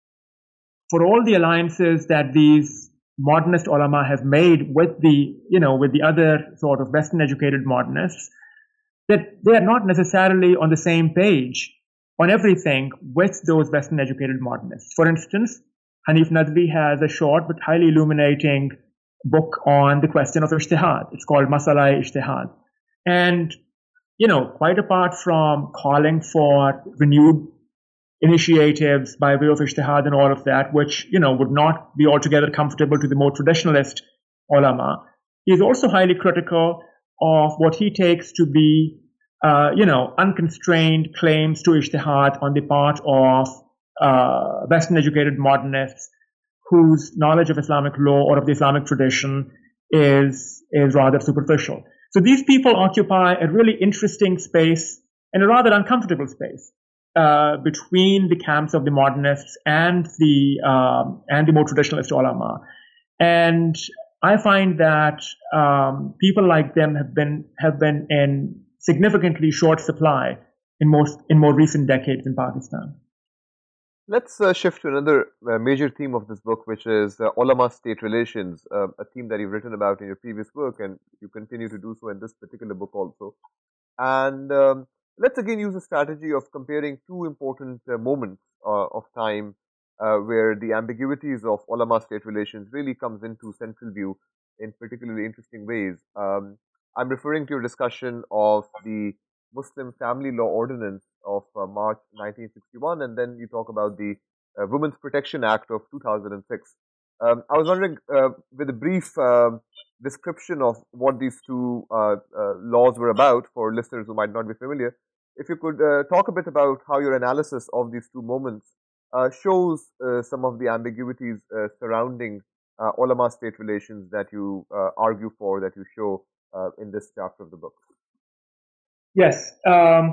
for all the alliances that these modernist ulama have made with the, you know, with the other sort of Western educated modernists, that they are not necessarily on the same page on everything with those Western educated modernists. For instance, Hanif Nadvi has a short but highly illuminating book on the question of ijtihad. It's called Masala Ijtihad. And, you know, quite apart from calling for renewed initiatives by way of ijtihad and all of that, which, you know, would not be altogether comfortable to the more traditionalist ulama, he is also highly critical of what he takes to be, uh, you know, unconstrained claims to ijtihad on the part of uh, Western educated modernists whose knowledge of Islamic law or of the Islamic tradition is, is rather superficial. So these people occupy a really interesting space and a rather uncomfortable space uh, between the camps of the modernists and the um, and the more traditionalist ulama. And I find that um, people like them have been have been in significantly short supply in most in more recent decades in Pakistan. Let's uh, shift to another uh, major theme of this book, which is uh, ulama-state relations, uh, a theme that you've written about in your previous work, and you continue to do so in this particular book also. And um, let's again use a strategy of comparing two important uh, moments uh, of time uh, where the ambiguities of ulama-state relations really comes into central view in particularly interesting ways. Um, I'm referring to your discussion of the Muslim Family Law Ordinance of uh, March nineteen sixty-one, and then you talk about the uh, Women's Protection Act of two thousand six. Um, I was wondering, uh, with a brief uh, description of what these two uh, uh, laws were about for listeners who might not be familiar, if you could uh, talk a bit about how your analysis of these two moments uh, shows uh, some of the ambiguities uh, surrounding uh, ulama-state relations that you uh, argue for, that you show uh, in this chapter of the book. Yes. Um,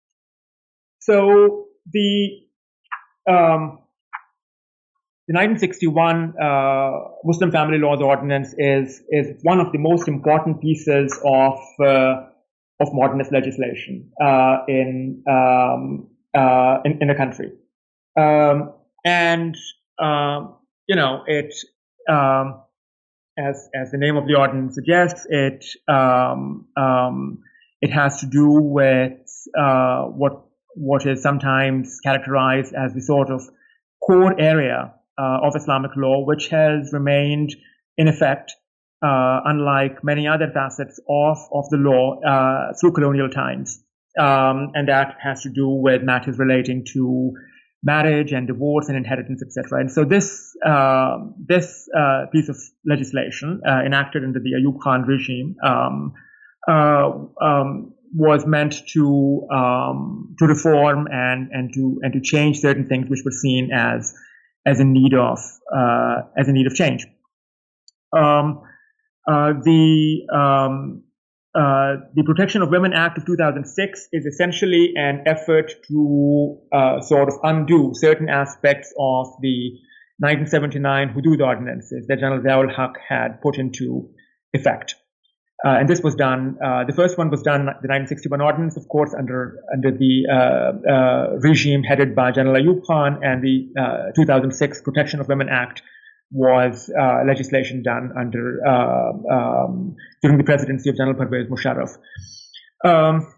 so the um, the nineteen sixty-one uh, Muslim Family Laws Ordinance is is one of the most important pieces of uh, of modernist legislation uh, in, um, uh, in in the country, um, and um, you know it um, as as the name of the ordinance suggests, it um, um, it has to do with uh, what what is sometimes characterized as the sort of core area uh, of Islamic law, which has remained in effect, uh, unlike many other facets of of the law uh, through colonial times, um, and that has to do with matters relating to marriage and divorce and inheritance, et cetera. And so this uh, this uh, piece of legislation uh, enacted under the Ayub Khan regime um, uh, um, was meant to um, to reform and and to and to change certain things which were seen as as in need of uh, as in need of change. Um, uh, the um, uh, the Protection of Women Act of two thousand six is essentially an effort to uh, sort of undo certain aspects of the nineteen seventy-nine Hudud ordinances that General Ziaul Haq had put into effect. Uh, and this was done, uh, the first one was done, the nineteen sixty-one ordinance, of course, under under the uh, uh, regime headed by General Ayub Khan, and the uh, two thousand six Protection of Women Act was uh, legislation done under uh, um, during the presidency of General Pervez Musharraf. Um,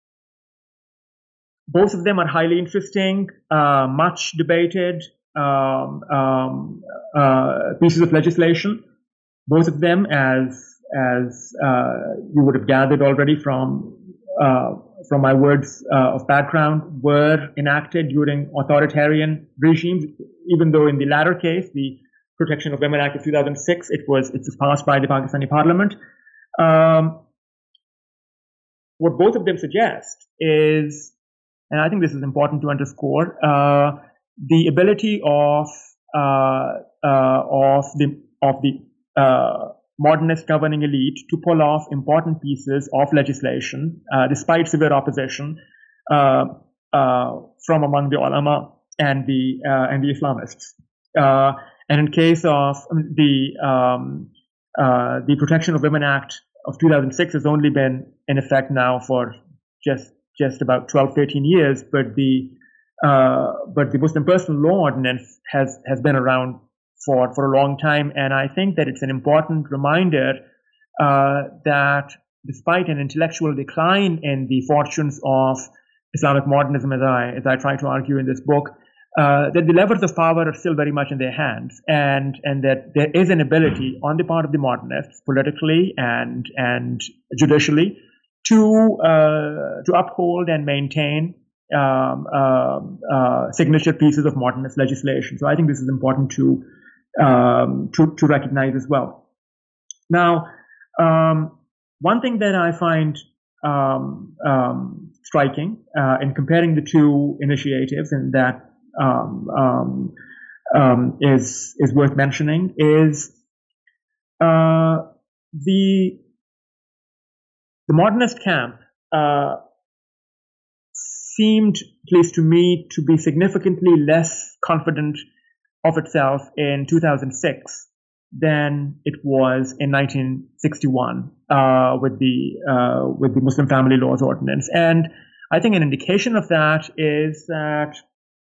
both of them are highly interesting, uh, much debated um, um, uh, pieces of legislation. Both of them, as as uh, you would have gathered already from uh, from my words uh, of background, were enacted during authoritarian regimes. Even though in the latter case, the Protection of Women Act of two thousand six, it was it was passed by the Pakistani Parliament. Um, what both of them suggest is, and I think this is important to underscore, uh, the ability of uh, uh, of the of the uh, modernist governing elite to pull off important pieces of legislation, uh, despite severe opposition uh, uh, from among the ulama and the uh, and the Islamists. Uh, And in case of the um, uh, the Protection of Women Act of two thousand six has only been in effect now for just just about twelve, thirteen years, but the uh, but the Muslim Personal Law Ordinance has has been around for for a long time, and I think that it's an important reminder uh, that despite an intellectual decline in the fortunes of Islamic modernism, as I as I try to argue in this book, uh, that the levers of power are still very much in their hands, and and that there is an ability on the part of the modernists, politically and and judicially, to uh, to uphold and maintain um, uh, uh, signature pieces of modernist legislation. So I think this is important to um, to, to recognize as well. Now, um, one thing that I find um, um, striking uh, in comparing the two initiatives, and that um, um, um, is is worth mentioning, is uh, the the modernist camp uh, seemed, at least to me, to be significantly less confident of itself in two thousand six than it was in nineteen sixty-one uh, with the uh, with the Muslim Family Laws Ordinance. And I think an indication of that is that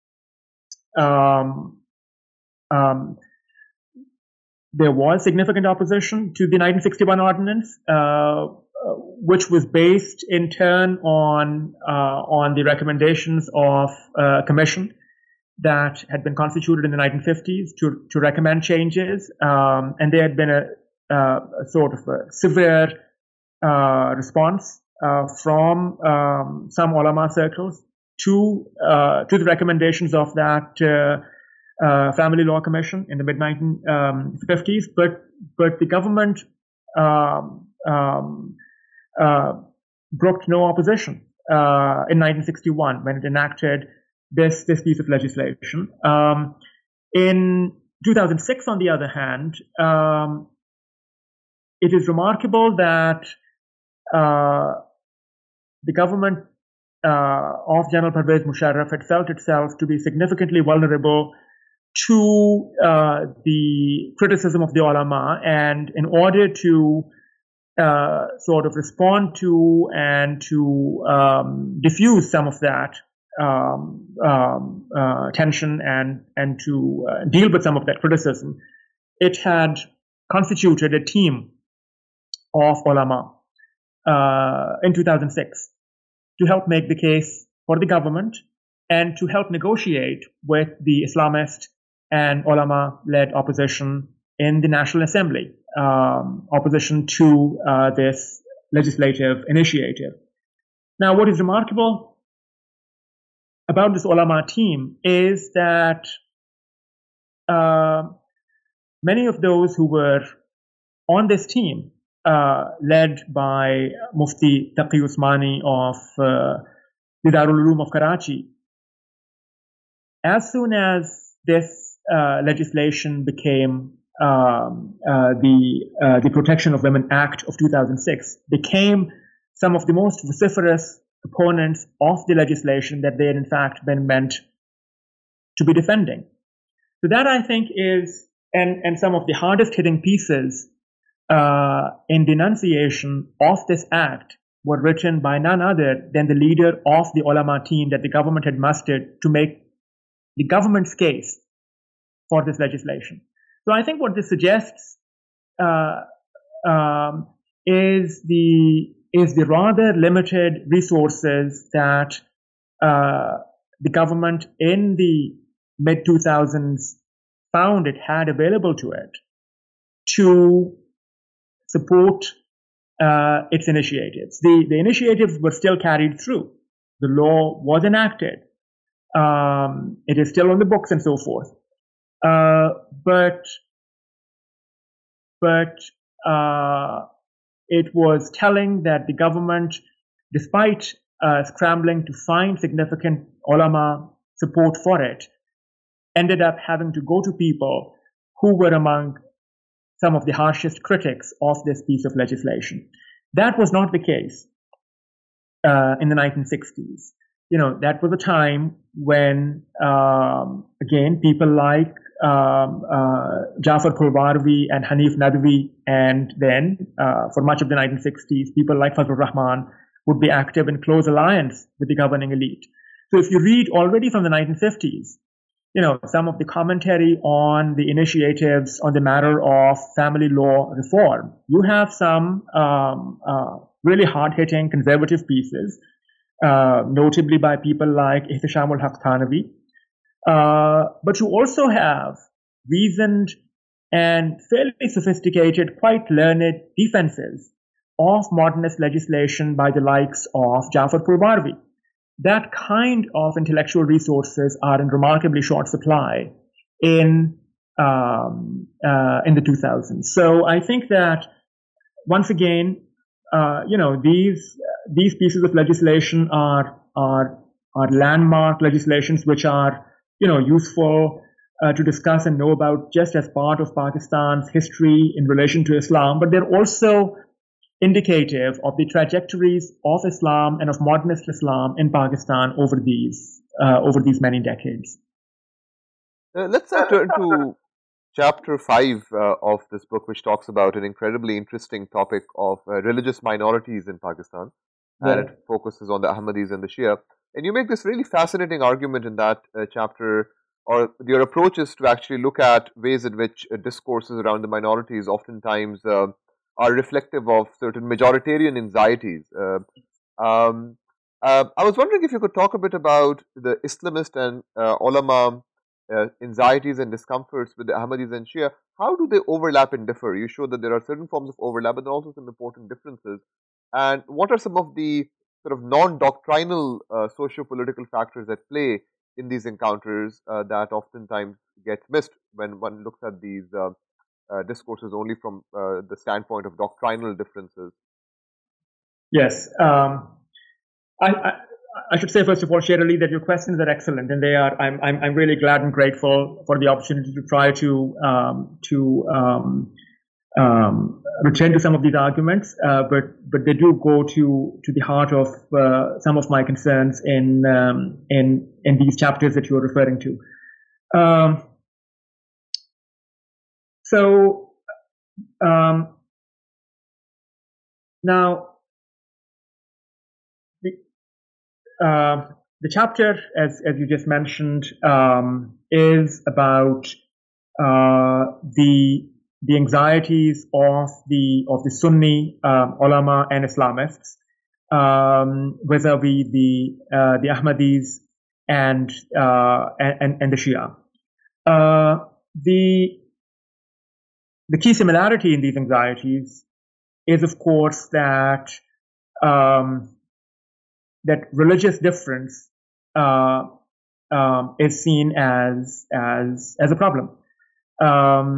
um, um, there was significant opposition to the nineteen sixty-one ordinance, uh, which was based in turn on uh, on the recommendations of a commission that had been constituted in the nineteen fifties to to recommend changes, um, and there had been a, uh, a sort of a severe uh, response uh, from um, some ulama circles to uh, to the recommendations of that uh, uh, Family Law Commission in the mid nineteen fifties. But but the government um, um, uh, brooked no opposition uh, in nineteen sixty-one when it enacted this this piece of legislation. Um, in two thousand six, on the other hand, um, it is remarkable that uh, the government uh, of General Pervez Musharraf had felt itself to be significantly vulnerable to uh, the criticism of the ulama, and in order to uh, sort of respond to and to um, diffuse some of that Um, um, uh, tension and and to uh, deal with some of that criticism, it had constituted a team of ulama uh, in two thousand six to help make the case for the government and to help negotiate with the Islamist and ulama-led opposition in the National Assembly, um, opposition to uh, this legislative initiative. Now, what is remarkable about this ulama team is that uh, many of those who were on this team, uh, led by Mufti Taqi Usmani of uh, the Darul Uloom of Karachi, as soon as this uh, legislation became um, uh, the uh, the Protection of Women Act of two thousand six, became some of the most vociferous opponents of the legislation that they had in fact been meant to be defending. So that, I think, is, and, and some of the hardest hitting pieces uh, in denunciation of this act were written by none other than the leader of the ulama team that the government had mustered to make the government's case for this legislation. So I think what this suggests uh, um, is the is the rather limited resources that uh, the government in the mid two thousands found it had available to it to support uh, its initiatives. The, the initiatives were still carried through. The law was enacted. Um, it is still on the books and so forth. Uh, but, but, uh, it was telling that the government, despite uh, scrambling to find significant ulama support for it, ended up having to go to people who were among some of the harshest critics of this piece of legislation. That was not the case uh, in the nineteen sixties. you know, that was a time when, um, again, people like um, uh, Jafar Purwarvi and Hanif Nadwi, and then uh, for much of the nineteen sixties, people like Fazlur Rahman would be active in close alliance with the governing elite. So if you read already from the nineteen fifties, you know, some of the commentary on the initiatives on the matter of family law reform, you have some um, uh, really hard-hitting conservative pieces, uh, notably by people like Ihtisham ul-Haq Thanvi. Uh, but you also have reasoned and fairly sophisticated, quite learned defenses of modernist legislation by the likes of Jafar Purwarvi. That kind of intellectual resources are in remarkably short supply in um, uh, in the two thousands. So I think that once again, uh, you know, these these pieces of legislation are are are landmark legislations which are, you know, useful uh, to discuss and know about just as part of Pakistan's history in relation to Islam, but they're also indicative of the trajectories of Islam and of modernist Islam in Pakistan over these uh, over these many decades. Uh, let's uh, turn to chapter five uh, of this book, which talks about an incredibly interesting topic of uh, religious minorities in Pakistan, yeah. and it focuses on the Ahmadis and the Shia. And you make this really fascinating argument in that uh, chapter, or your approach is to actually look at ways in which uh, discourses around the minorities oftentimes uh, are reflective of certain majoritarian anxieties. Uh, um, uh, I was wondering if you could talk a bit about the Islamist and uh, ulama uh, anxieties and discomforts with the Ahmadis and Shia. How do they overlap and differ? You show that there are certain forms of overlap, but there are also some important differences. And what are some of the sort of non-doctrinal uh, socio-political factors at play in these encounters uh, that oftentimes get missed when one looks at these uh, Uh, discourses only from uh, the standpoint of doctrinal differences? Yes. Um, I, I, I should say, first of all, Sher Ali, that your questions are excellent, and they are. I'm I'm, I'm really glad and grateful for the opportunity to try to um, to um, um, return to some of these arguments, uh, but but they do go to to the heart of uh, some of my concerns in um, in in these chapters that you are referring to. Um, So um, now the uh, the chapter, as as you just mentioned, um, is about uh, the the anxieties of the of the Sunni uh, ulama and Islamists um, vis-a-vis the uh, the Ahmadis and uh, and and the Shia. Uh, the The key similarity in these anxieties is, of course, that um, that religious difference uh, um, is seen as as as a problem, um,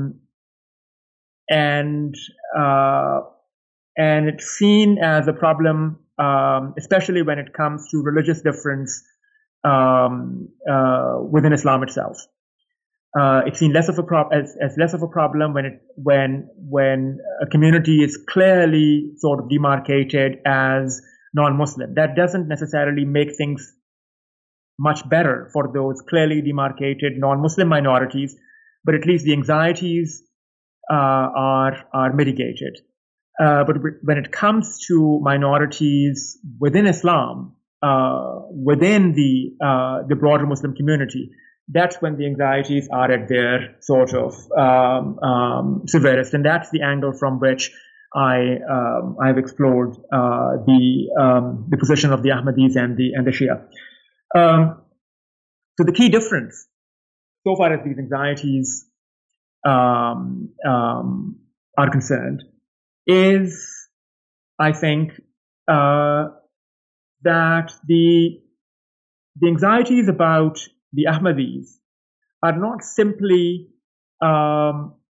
and uh, and it's seen as a problem, um, especially when it comes to religious difference um, uh, within Islam itself. Uh, it's seen less of a prob- as, as less of a problem when it when when a community is clearly sort of demarcated as non-Muslim. That doesn't necessarily make things much better for those clearly demarcated non-Muslim minorities, but at least the anxieties uh, are are mitigated. Uh, but when it comes to minorities within Islam, uh, within the uh, the broader Muslim community, that's when the anxieties are at their sort of um, um, severest, and that's the angle from which I um, I've explored uh, the um, the position of the Ahmadis and the and the Shia. Um, so the key difference, so far as these anxieties um, um, are concerned, is, I think, uh, that the the anxieties about the Ahmadis are not simply, um,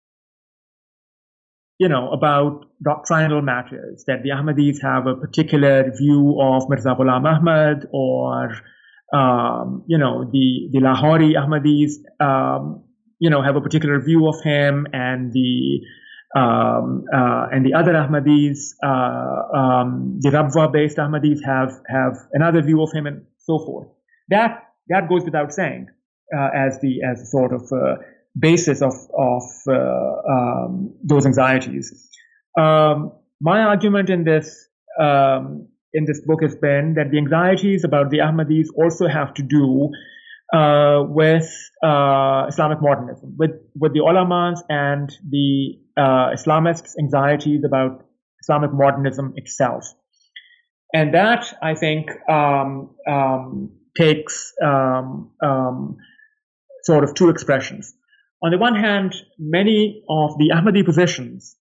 you know, about doctrinal matters, that the Ahmadis have a particular view of Mirza Ghulam Ahmad, or, um, you know, the, the Lahori Ahmadis, um, you know, have a particular view of him, and the, um, uh, and the other Ahmadis, uh, um, the Rabwa-based Ahmadis have, have another view of him, and so forth. That that goes without saying uh, as the as a sort of uh, basis of of uh, um, those anxieties. Um, my argument in this um, in this book has been that the anxieties about the Ahmadis also have to do uh, with uh, Islamic modernism, with with the ulamas and the uh, Islamists' anxieties about Islamic modernism itself. And that, I think, um, um, takes um, um, sort of two expressions. On the one hand, many of the Ahmadi positions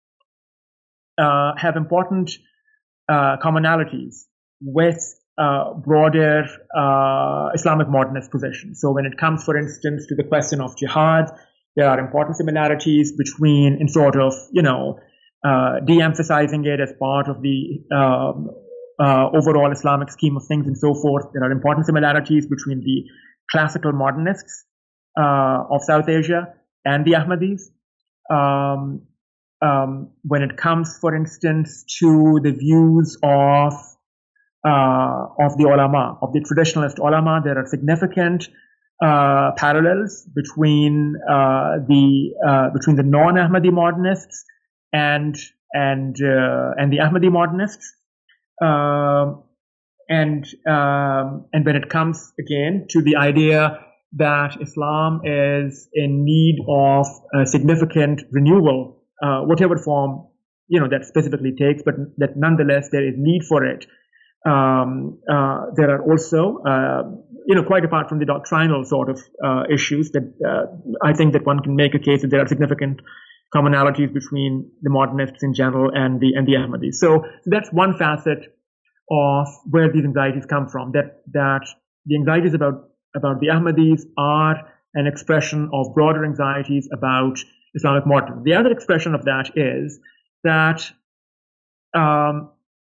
uh, have important uh, commonalities with uh, broader uh, Islamic modernist positions. So when it comes, for instance, to the question of jihad, there are important similarities between, in sort of, you know, uh, de-emphasizing it as part of the um, Uh, overall Islamic scheme of things and so forth. There are important similarities between the classical modernists uh, of South Asia and the Ahmadis. Um, um, when it comes, for instance, to the views of uh, of the ulama, of the traditionalist ulama, there are significant uh, parallels between uh, the uh, between the non-Ahmadi modernists and and uh, and the Ahmadi modernists. Um, and um, and when it comes again to the idea that Islam is in need of a significant renewal, uh, whatever form you know that specifically takes, but that nonetheless there is need for it. Um, uh, there are also uh, you know quite apart from the doctrinal sort of uh, issues that uh, I think that one can make a case that there are significant commonalities between the modernists in general and the and the Ahmadis. So, so that's one facet of where these anxieties come from. That that the anxieties about about the Ahmadis are an expression of broader anxieties about Islamic modernism. The other expression of that is that um,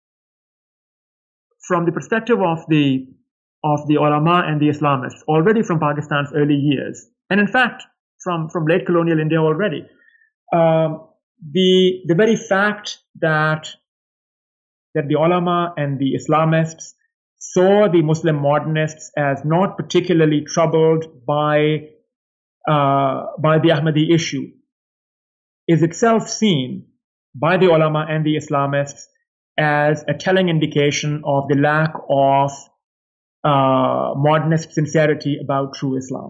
from the perspective of the of the ulama and the Islamists, already from Pakistan's early years, and in fact from from late colonial India already. Um, the the very fact that that the ulama and the Islamists saw the Muslim modernists as not particularly troubled by uh, by the Ahmadi issue is itself seen by the ulama and the Islamists as a telling indication of the lack of uh, modernist sincerity about true Islam.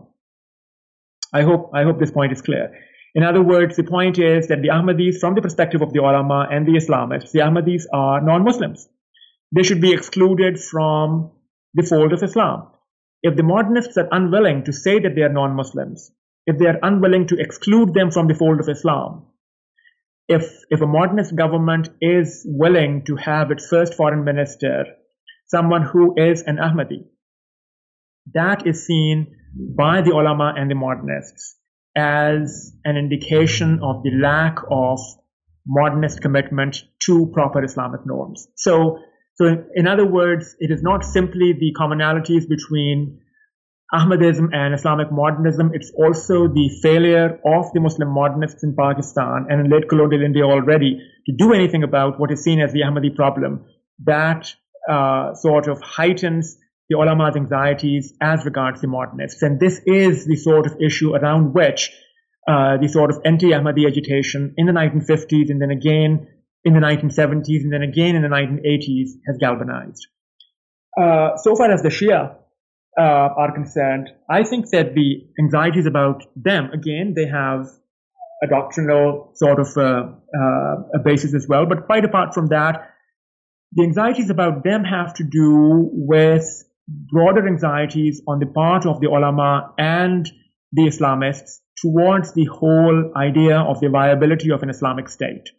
I hope I hope this point is clear. In other words, the point is that the Ahmadis, from the perspective of the ulama and the Islamists, the Ahmadis are non-Muslims. They should be excluded from the fold of Islam. If the modernists are unwilling to say that they are non-Muslims, if they are unwilling to exclude them from the fold of Islam, if if a modernist government is willing to have its first foreign minister someone who is an Ahmadi, that is seen by the ulama and the modernists as an indication of the lack of modernist commitment to proper Islamic norms. So, so in other words, it is not simply the commonalities between Ahmadism and Islamic modernism. It's also the failure of the Muslim modernists in Pakistan and in late colonial India already to do anything about what is seen as the Ahmadi problem that uh, sort of heightens the ulama's anxieties as regards the modernists. And this is the sort of issue around which uh, the sort of anti-Ahmadi agitation in the nineteen fifties and then again in the nineteen seventies and then again in the nineteen eighties has galvanized. Uh, so far as the Shia uh, are concerned, I think that the anxieties about them, again, they have a doctrinal sort of uh, uh, a basis as well. But quite apart from that, the anxieties about them have to do with broader anxieties on the part of the ulama and the Islamists towards the whole idea of the viability of an Islamic state.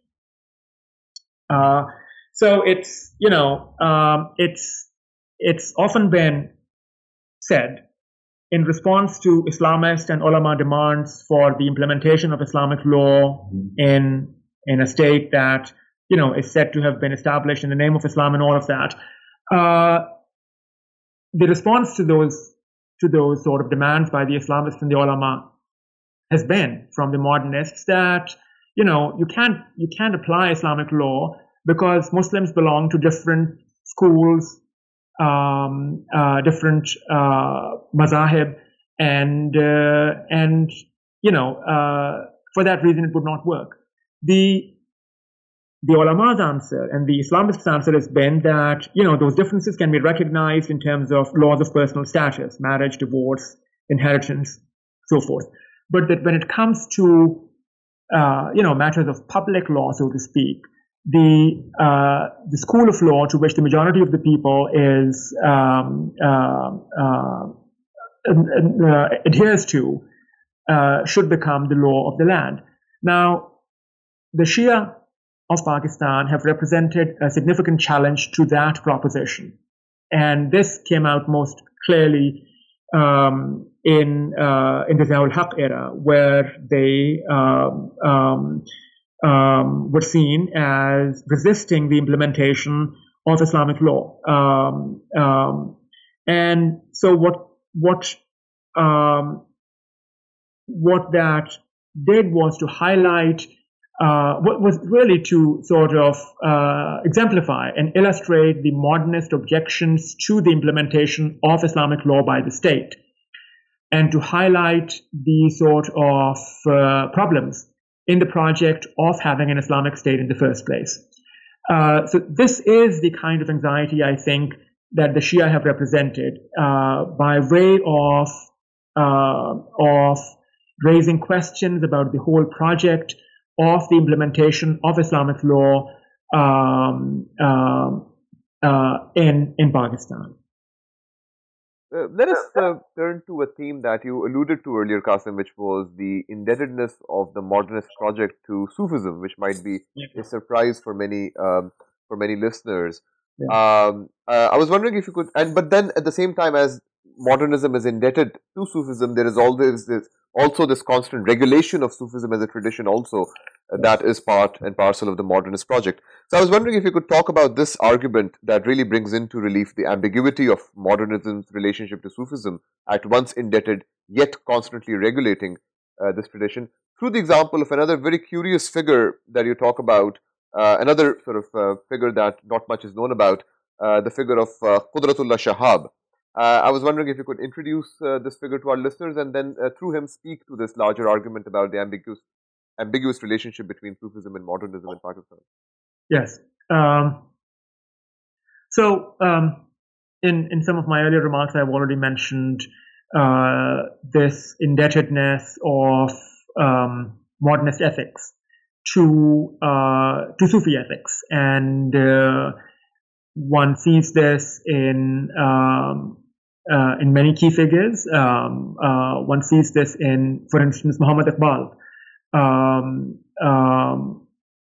Uh, so it's, you know, um, it's, it's often been said in response to Islamist and ulama demands for the implementation of Islamic law in, in a state that, you know, is said to have been established in the name of Islam and all of that. Uh, The response to those to those sort of demands by the Islamists and the ulama has been from the modernists that you know you can't you can't apply Islamic law because Muslims belong to different schools um, uh, different uh, mazahib, and uh, and you know uh, for that reason it would not work. The the ulama's answer and the Islamists' answer has been that you know those differences can be recognized in terms of laws of personal status, marriage, divorce, inheritance, so forth. But that when it comes to uh, you know matters of public law, so to speak, the uh, the school of law to which the majority of the people is um, uh, uh, uh, adheres to uh, should become the law of the land. Now, the Shia of Pakistan have represented a significant challenge to that proposition, and this came out most clearly um, in uh, in the Ziaul Haq era, where they um, um, um, were seen as resisting the implementation of Islamic law. Um, um, and so, what what um, what that did was to highlight. Uh, what was really to sort of uh, exemplify and illustrate the modernist objections to the implementation of Islamic law by the state, and to highlight the sort of uh, problems in the project of having an Islamic state in the first place. Uh, so this is the kind of anxiety, I think, that the Shia have represented uh, by way of uh, of raising questions about the whole project of the implementation of Islamic law um, uh, uh, in in Pakistan. Uh, let us uh, turn to a theme that you alluded to earlier, Qasim, which was the indebtedness of the modernist project to Sufism, which might be yeah. a surprise for many um, for many listeners. Yeah. Um, uh, I was wondering if you could, and but then at the same time, as modernism is indebted to Sufism, there is always this also this constant regulation of Sufism as a tradition also uh, that is part and parcel of the modernist project. So I was wondering if you could talk about this argument that really brings into relief the ambiguity of modernism's relationship to Sufism, at once indebted yet constantly regulating uh, this tradition, through the example of another very curious figure that you talk about, uh, another sort of uh, figure that not much is known about, uh, the figure of uh, Qudratullah Shahab. Uh, I was wondering if you could introduce uh, this figure to our listeners and then uh, through him speak to this larger argument about the ambiguous ambiguous relationship between Sufism and modernism in Pakistan. Yes. Um, so um, in, in some of my earlier remarks, I've already mentioned uh, this indebtedness of um, modernist ethics to, uh, to Sufi ethics. And uh, one sees this in um, uh, in many key figures. Um, uh, one sees this in, for instance, Muhammad Iqbal, um, um,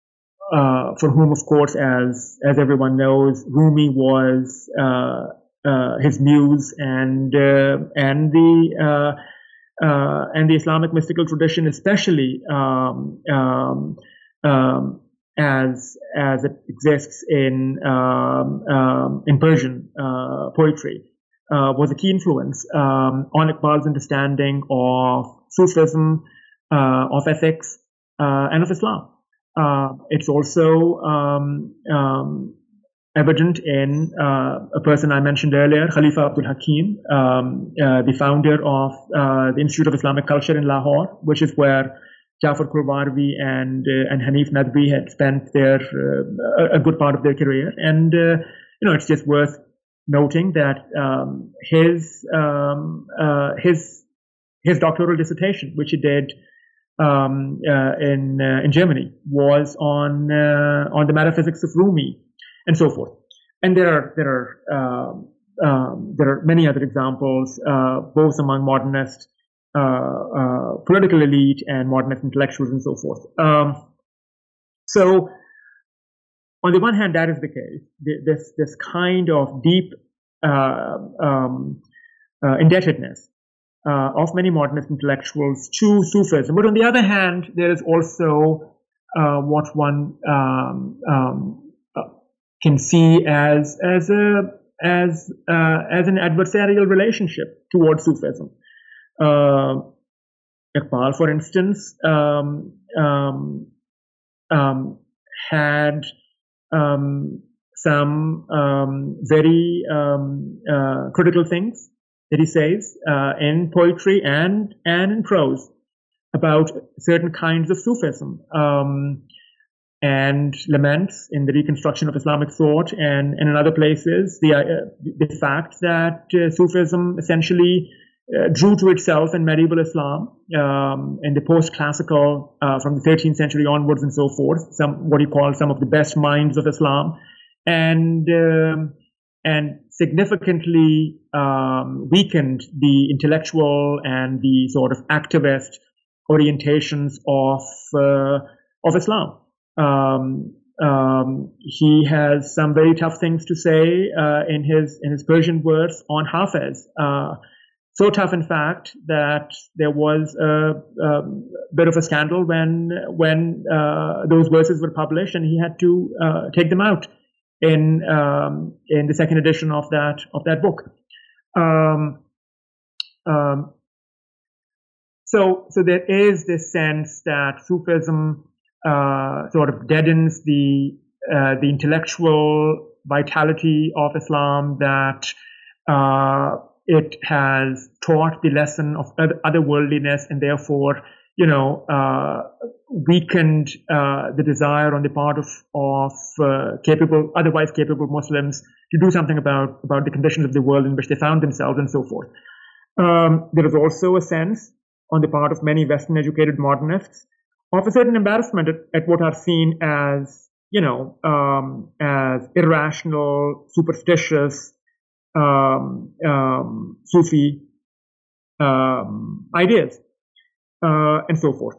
uh, for whom, of course, as as everyone knows, Rumi was uh, uh, his muse, and uh, and the uh, uh, and the Islamic mystical tradition, especially um, um, um, as as it exists in um, um, in Persian uh, poetry, uh, was a key influence um, on Iqbal's understanding of Sufism, uh, of ethics, uh, and of Islam. Uh, it's also um, um, evident in uh, a person I mentioned earlier, Khalifa Abdul Hakim, um, uh, the founder of uh, the Institute of Islamic Culture in Lahore, which is where Jafar Kurwarwi and uh, and Hanif Nadwi had spent their uh, a good part of their career. And uh, you know, it's just worth noting that um, his um, uh, his his doctoral dissertation, which he did um, uh, in uh, in Germany, was on uh, on the metaphysics of Rumi and so forth. And there are there are um, um, there are many other examples, uh, both among modernist uh, uh, political elite and modernist intellectuals and so forth. Um, so, on the one hand, that is the case. This this kind of deep uh, um, uh, indebtedness uh, of many modernist intellectuals to Sufism. But on the other hand, there is also uh, what one um, um, can see as as a as uh, as an adversarial relationship towards Sufism. Uh, Iqbal, for instance, um, um, um, had um, some um, very um, uh, critical things that he says uh, in poetry and and in prose about certain kinds of Sufism, um, and laments in the reconstruction of Islamic thought, and, and in other places the uh, the fact that uh, Sufism essentially uh, drew to itself in medieval Islam, um, in the post-classical, uh, from the thirteenth century onwards and so forth, some what he calls some of the best minds of Islam, and um, and significantly um, weakened the intellectual and the sort of activist orientations of uh, of Islam. Um, um, he has some very tough things to say uh, in his in his Persian verse on Hafez. Uh, so tough, in fact, that there was a, a bit of a scandal when when uh, those verses were published, and he had to uh, take them out in um, in the second edition of that of that book. Um, um, so so there is this sense that Sufism uh, sort of deadens the uh, the intellectual vitality of Islam, that uh, it has taught the lesson of otherworldliness, and therefore, you know, uh, weakened uh, the desire on the part of of uh, capable, otherwise capable Muslims to do something about about the conditions of the world in which they found themselves, and so forth. Um, there is also a sense on the part of many Western-educated modernists of a certain embarrassment at, at what are seen as, you know, um, as irrational, superstitious, um, um, Sufi um, ideas, uh, and so forth.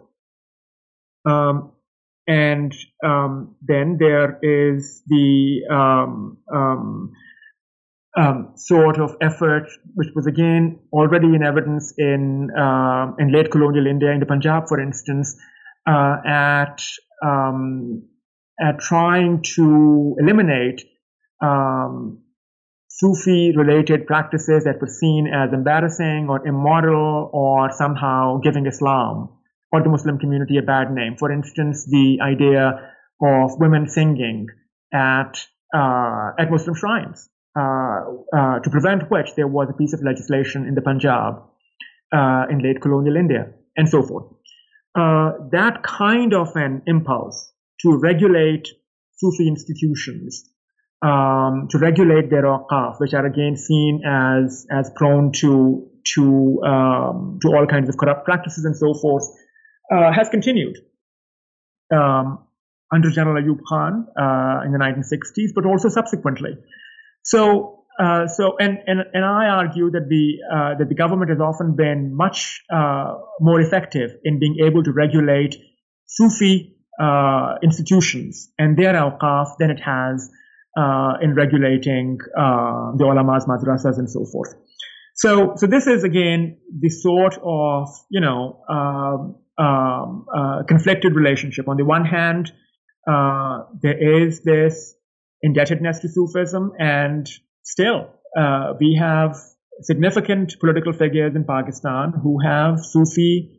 Um, and um, then there is the um, um, um, sort of effort, which was again already in evidence in uh, in late colonial India, in the Punjab, for instance, uh, at um, at trying to eliminate um, Sufi-related practices that were seen as embarrassing or immoral, or somehow giving Islam or the Muslim community a bad name. For instance, the idea of women singing at uh, at Muslim shrines, uh, uh, to prevent which there was a piece of legislation in the Punjab uh, in late colonial India, and so forth. Uh, that kind of an impulse to regulate Sufi institutions, um, to regulate their awqaf, which are again seen as as prone to to um, to all kinds of corrupt practices and so forth, uh, has continued um, under General Ayub Khan uh, in the nineteen sixties, but also subsequently. So, uh, so, and, and, and I argue that the, uh, that the government has often been much, uh, more effective in being able to regulate Sufi, uh, institutions and their awqaf than it has, uh, in regulating, uh, the ulamas, madrasas, and so forth. So, so this is again the sort of, you know, um, um, uh, conflicted relationship. On the one hand, uh, there is this indebtedness to Sufism, and still uh, we have significant political figures in Pakistan who have Sufi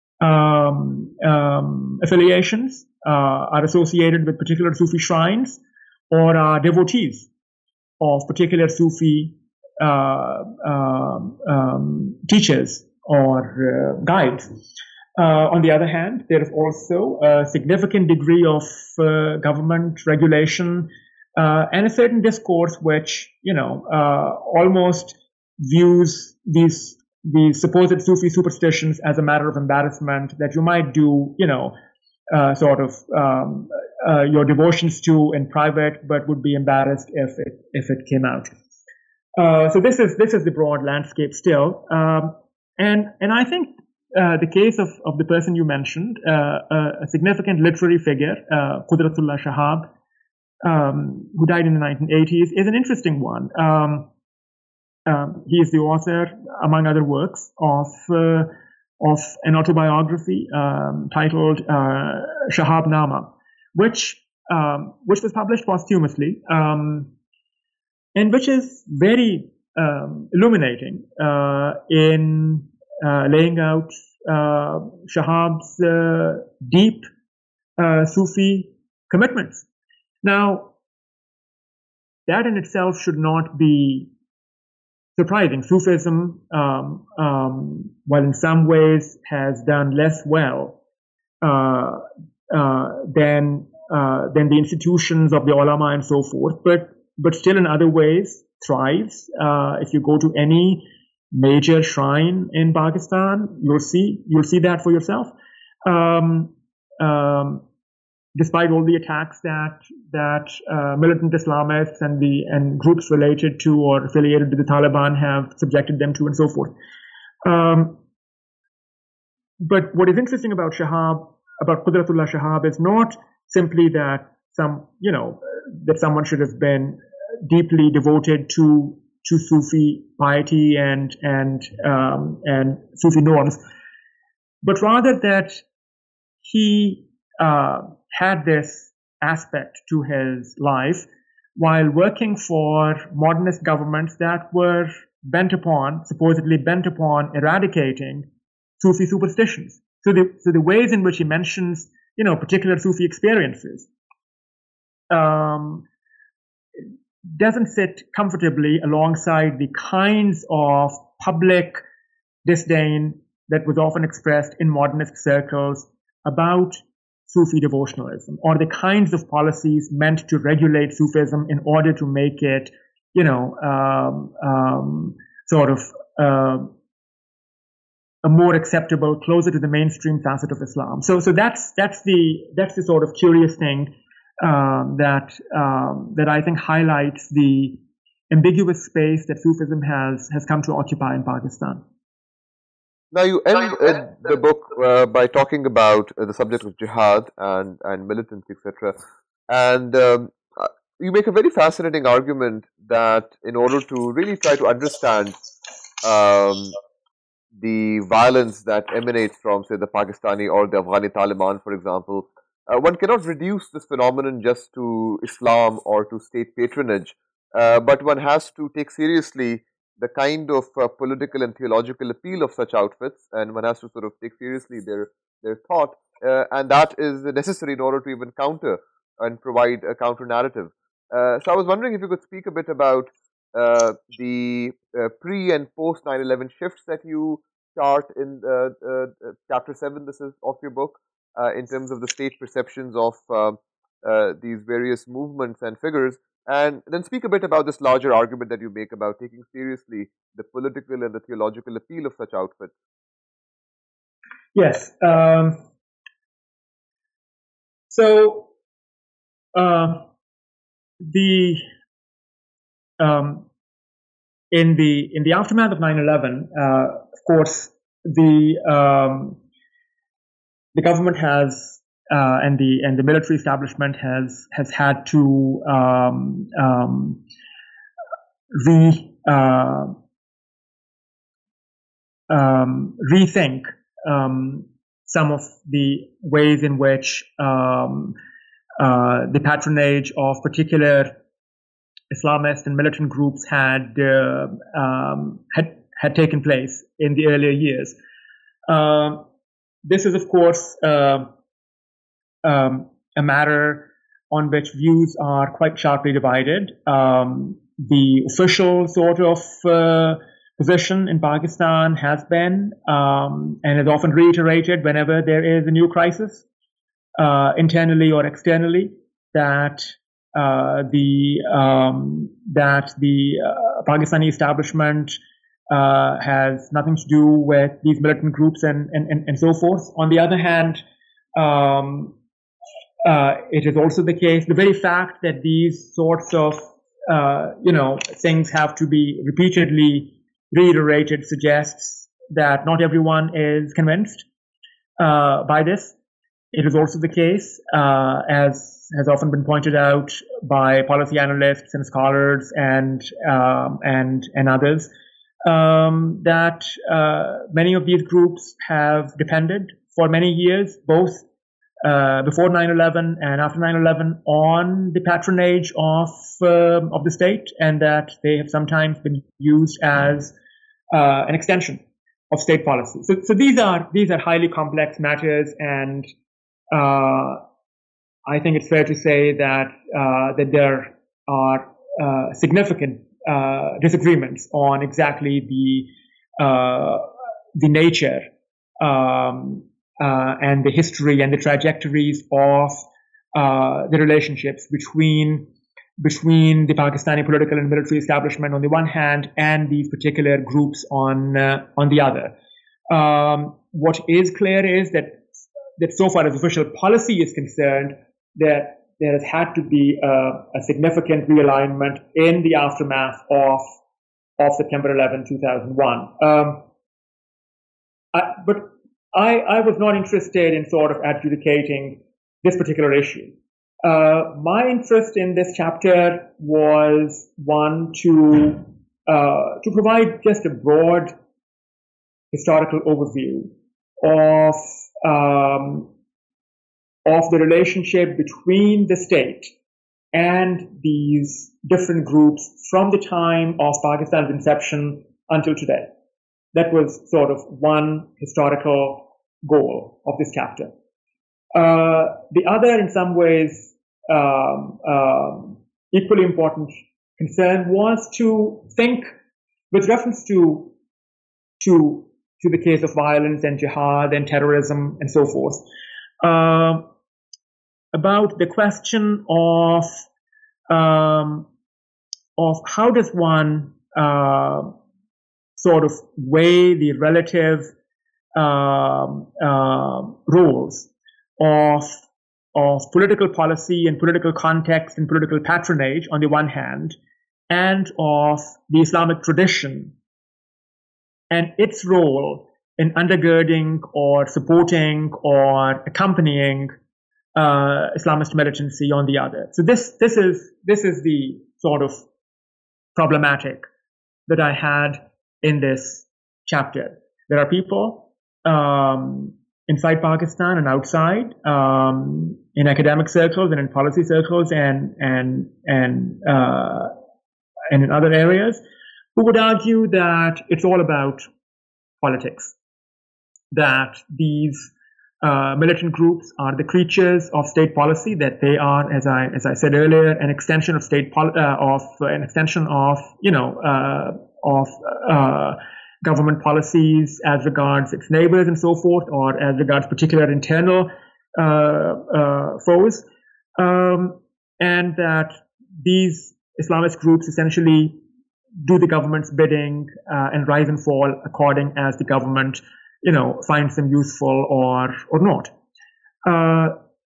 um, um, affiliations, uh, are associated with particular Sufi shrines, or are devotees of particular Sufi uh, um, um, teachers or uh, guides. Uh, on the other hand, there is also a significant degree of uh, government regulation Uh, and a certain discourse which, you know, uh, almost views these these supposed Sufi superstitions as a matter of embarrassment that you might do, you know, uh, sort of um, uh, your devotions to in private, but would be embarrassed if it if it came out. Uh, so this is this is the broad landscape still, um, and and I think uh, the case of of the person you mentioned, uh, a, a significant literary figure, uh, Qudratullah Shahab, Um, who died in the nineteen eighties, is an interesting one. Um, um, he is the author, among other works, of uh, of an autobiography um, titled uh, Shahab Nama, which um, which was published posthumously, um, and which is very um, illuminating uh, in uh, laying out uh, Shahab's uh, deep uh, Sufi commitments. Now, that in itself should not be surprising. Sufism, um, um, while in some ways has done less well uh, uh, than uh, than the institutions of the ulama and so forth, but but still in other ways thrives. Uh, if you go to any major shrine in Pakistan, you'll see you'll see that for yourself. Um, um, despite all the attacks that that uh, militant Islamists and the and groups related to or affiliated with the Taliban have subjected them to, and so forth. Um, but what is interesting about Shahab, about Qudratullah Shahab, is not simply that some, you know, that someone should have been deeply devoted to to Sufi piety and and um, and Sufi norms, but rather that he uh, had this aspect to his life while working for modernist governments that were bent upon, supposedly bent upon, eradicating Sufi superstitions. So the so the ways in which he mentions, you know, particular Sufi experiences um, doesn't sit comfortably alongside the kinds of public disdain that was often expressed in modernist circles about Sufi devotionalism, or the kinds of policies meant to regulate Sufism in order to make it, you know, um, um, sort of uh, a more acceptable, closer to the mainstream facet of Islam. So, so that's that's the that's the sort of curious thing um, that um, that I think highlights the ambiguous space that Sufism has has come to occupy in Pakistan. Now you end uh, the book uh, by talking about uh, the subject of jihad and, and militants, et cetera. And um, you make a very fascinating argument that in order to really try to understand um, the violence that emanates from, say, the Pakistani or the Afghani Taliban, for example, uh, one cannot reduce this phenomenon just to Islam or to state patronage, uh, but one has to take seriously the kind of uh, political and theological appeal of such outfits, and one has to sort of take seriously their their thought, uh, and that is necessary in order to even counter and provide a counter narrative. Uh, so I was wondering if you could speak a bit about uh, the uh, pre and post nine eleven shifts that you chart in uh, uh, chapter seven. This is of your book, uh, in terms of the state perceptions of uh, uh, these various movements and figures. And then speak a bit about this larger argument that you make about taking seriously the political and the theological appeal of such outfits. Yes. Um, so uh, the um, in the in the aftermath of nine eleven, uh, of course, the um, the government has. Uh, and the and the military establishment has has had to um, um, re uh, um, rethink um, some of the ways in which um, uh, the patronage of particular Islamist and militant groups had uh, um, had had taken place in the earlier years. Uh, this is, of course. Uh, Um, a matter on which views are quite sharply divided. Um, the official sort of uh, position in Pakistan has been um, and is often reiterated whenever there is a new crisis, uh, internally or externally, that uh, the um, that the uh, Pakistani establishment uh, has nothing to do with these militant groups and and, and, and so forth. On the other hand, um, Uh, it is also the case, the very fact that these sorts of, uh, you know, things have to be repeatedly reiterated suggests that not everyone is convinced uh, by this. It is also the case, uh, as has often been pointed out by policy analysts and scholars and um, and and others, um, that uh, many of these groups have depended for many years, both Uh, before nine eleven and after nine eleven, on the patronage of uh, of the state, and that they have sometimes been used as uh, an extension of state policy. So, so these are these are highly complex matters, and uh, I think it's fair to say that uh, that there are uh, significant uh, disagreements on exactly the uh, the nature um, uh, and the history and the trajectories of uh, the relationships between between the Pakistani political and military establishment on the one hand and these particular groups on uh, on the other. Um, what is clear is that that so far as official policy is concerned, that there has had to be a, a significant realignment in the aftermath of of September eleventh, two thousand one. Um, I, but I, I was not interested in sort of adjudicating this particular issue. Uh, my interest in this chapter was one to uh, to provide just a broad historical overview of um, of the relationship between the state and these different groups from the time of Pakistan's inception until today. That was sort of one historical goal of this chapter. Uh, the other, in some ways, um, um, equally important concern was to think, with reference to to to the case of violence and jihad and terrorism and so forth, uh, about the question of um, of how does one uh, sort of weigh the relative um, uh, roles of of political policy and political context and political patronage on the one hand, and of the Islamic tradition and its role in undergirding or supporting or accompanying uh, Islamist militancy on the other. So this this is this is the sort of problematic that I had in this chapter. There are people um, inside Pakistan and outside, um, in academic circles and in policy circles and and and uh, and in other areas, who would argue that it's all about politics, that these uh, militant groups are the creatures of state policy, that they are, as I as I said earlier, an extension of state pol- uh, of uh, an extension of you know uh, of uh, government policies as regards its neighbors and so forth, or as regards particular internal uh, uh, foes, um, and that these Islamist groups essentially do the government's bidding uh, and rise and fall according as the government, you know, finds them useful or or not. Uh,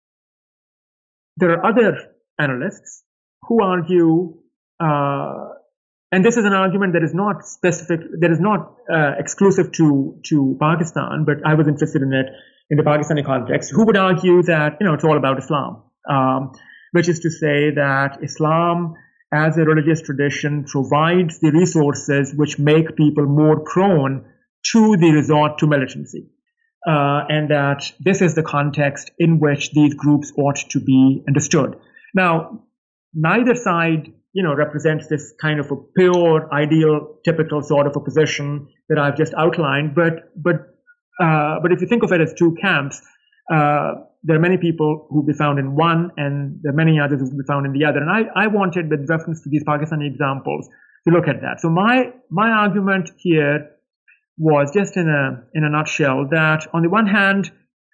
there are other analysts who argue, uh, and this is an argument that is not specific, that is not uh, exclusive to to Pakistan, but I was interested in it in the Pakistani context. Who would argue that you know it's all about Islam, um, which is to say that Islam as a religious tradition provides the resources which make people more prone to the resort to militancy. Uh, and that this is the context in which these groups ought to be understood. Now, neither side, you know, represents this kind of a pure, ideal, typical sort of a position that I've just outlined. But, but, uh, but if you think of it as two camps, uh, there are many people who will be found in one, and there are many others who will be found in the other. And I, I wanted, with reference to these Pakistani examples, to look at that. So my my argument here was just in a in a nutshell that on the one hand,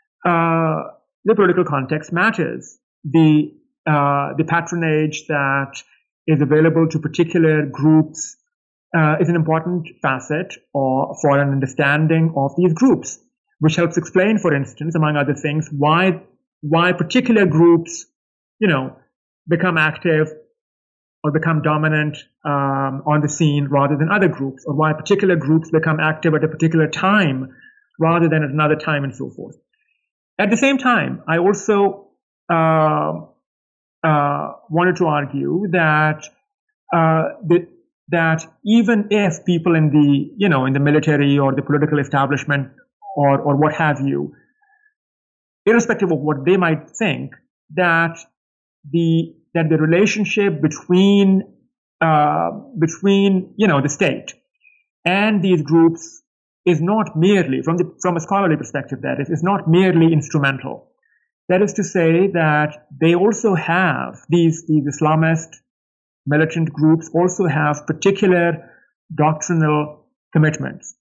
uh, the political context matters. The uh, the patronage that is available to particular groups uh, is an important facet or for an understanding of these groups, which helps explain, for instance, among other things, why why particular groups, you know, become active or become dominant um, on the scene rather than other groups, or why particular groups become active at a particular time rather than at another time, and so forth. At the same time, I also uh, uh, wanted to argue that uh, that that even if people in the you know in the military or the political establishment or or what have you, irrespective of what they might think, that the that the relationship between uh, between you know the state and these groups is not merely, from the from a scholarly perspective, that is, is not merely instrumental. That is to say that they also have these these Islamist militant groups also have particular doctrinal commitments,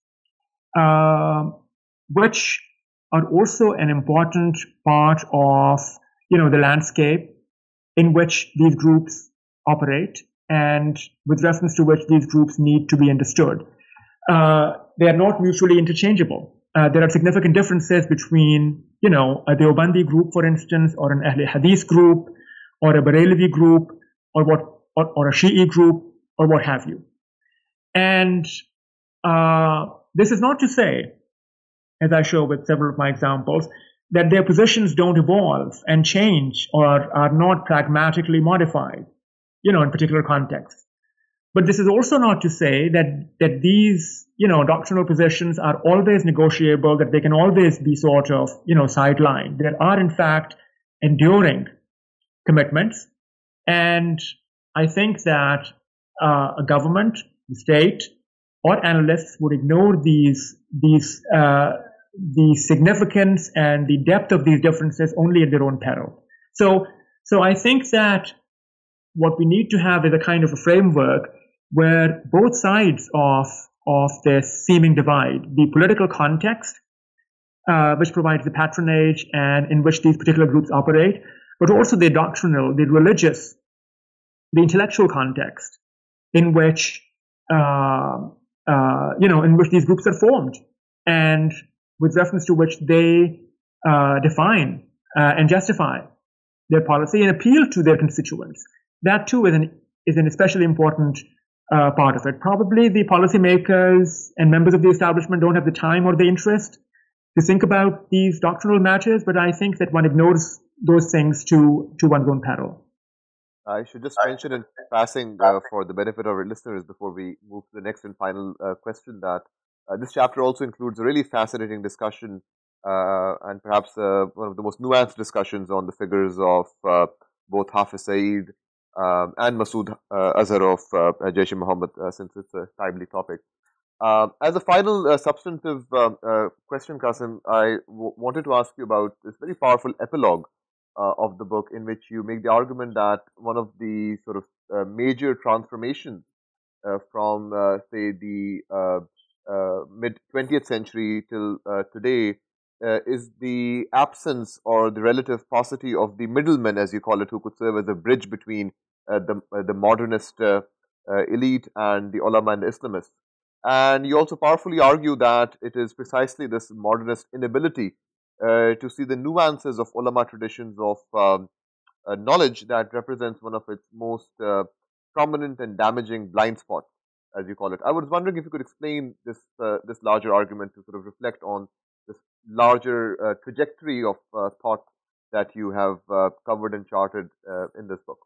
uh, which are also an important part of, you know, the landscape in which these groups operate and with reference to which these groups need to be understood. Uh, they are not mutually interchangeable. Uh, there are significant differences between, you know, a Deobandi group, for instance, or an Ahl Hadith group, or a Barelvi group, or what, or, or a Shi'i group, or what have you. And uh, this is not to say, as I show with several of my examples, that their positions don't evolve and change or are not pragmatically modified, you know, in particular contexts. But this is also not to say that, that these, you know, doctrinal positions are always negotiable, that they can always be sort of, you know, sidelined. There are, in fact, enduring commitments. And I think that uh, a government, the state, or analysts would ignore these, these, uh, the significance and the depth of these differences only at their own peril. So, so I think that what we need to have is a kind of a framework where both sides of, of this seeming divide, the political context, uh, which provides the patronage and in which these particular groups operate, but also the doctrinal, the religious, the intellectual context in which, uh, uh, you know, in which these groups are formed, and with reference to which they uh, define uh, and justify their policy and appeal to their constituents. That too is an is an especially important uh, part of it. Probably the policymakers and members of the establishment don't have the time or the interest to think about these doctrinal matters, but I think that one ignores those things to to one's own peril. I should just mention in passing, uh, for the benefit of our listeners, before we move to the next and final uh, question, that uh, this chapter also includes a really fascinating discussion uh, and perhaps uh, one of the most nuanced discussions on the figures of uh, both Hafiz Saeed um, and Masood uh, Azhar of uh, Jaish-e-Mohammed, uh, since it's a timely topic. Uh, as a final uh, substantive uh, uh, question, Qasim, I w- wanted to ask you about this very powerful epilogue uh, of the book, in which you make the argument that one of the sort of uh, major transformations uh, from, uh, say, the uh, uh, mid twentieth century till uh, today uh, is the absence or the relative paucity of the middlemen, as you call it, who could serve as a bridge between uh, the uh, the modernist uh, uh, elite and the ulama and the Islamists. And you also powerfully argue that it is precisely this modernist inability uh, to see the nuances of ulama traditions of um, uh, knowledge that represents one of its most uh, prominent and damaging blind spots, as you call it. I was wondering if you could explain this uh, this larger argument, to sort of reflect on this larger uh, trajectory of uh, thought that you have uh, covered and charted uh, in this book.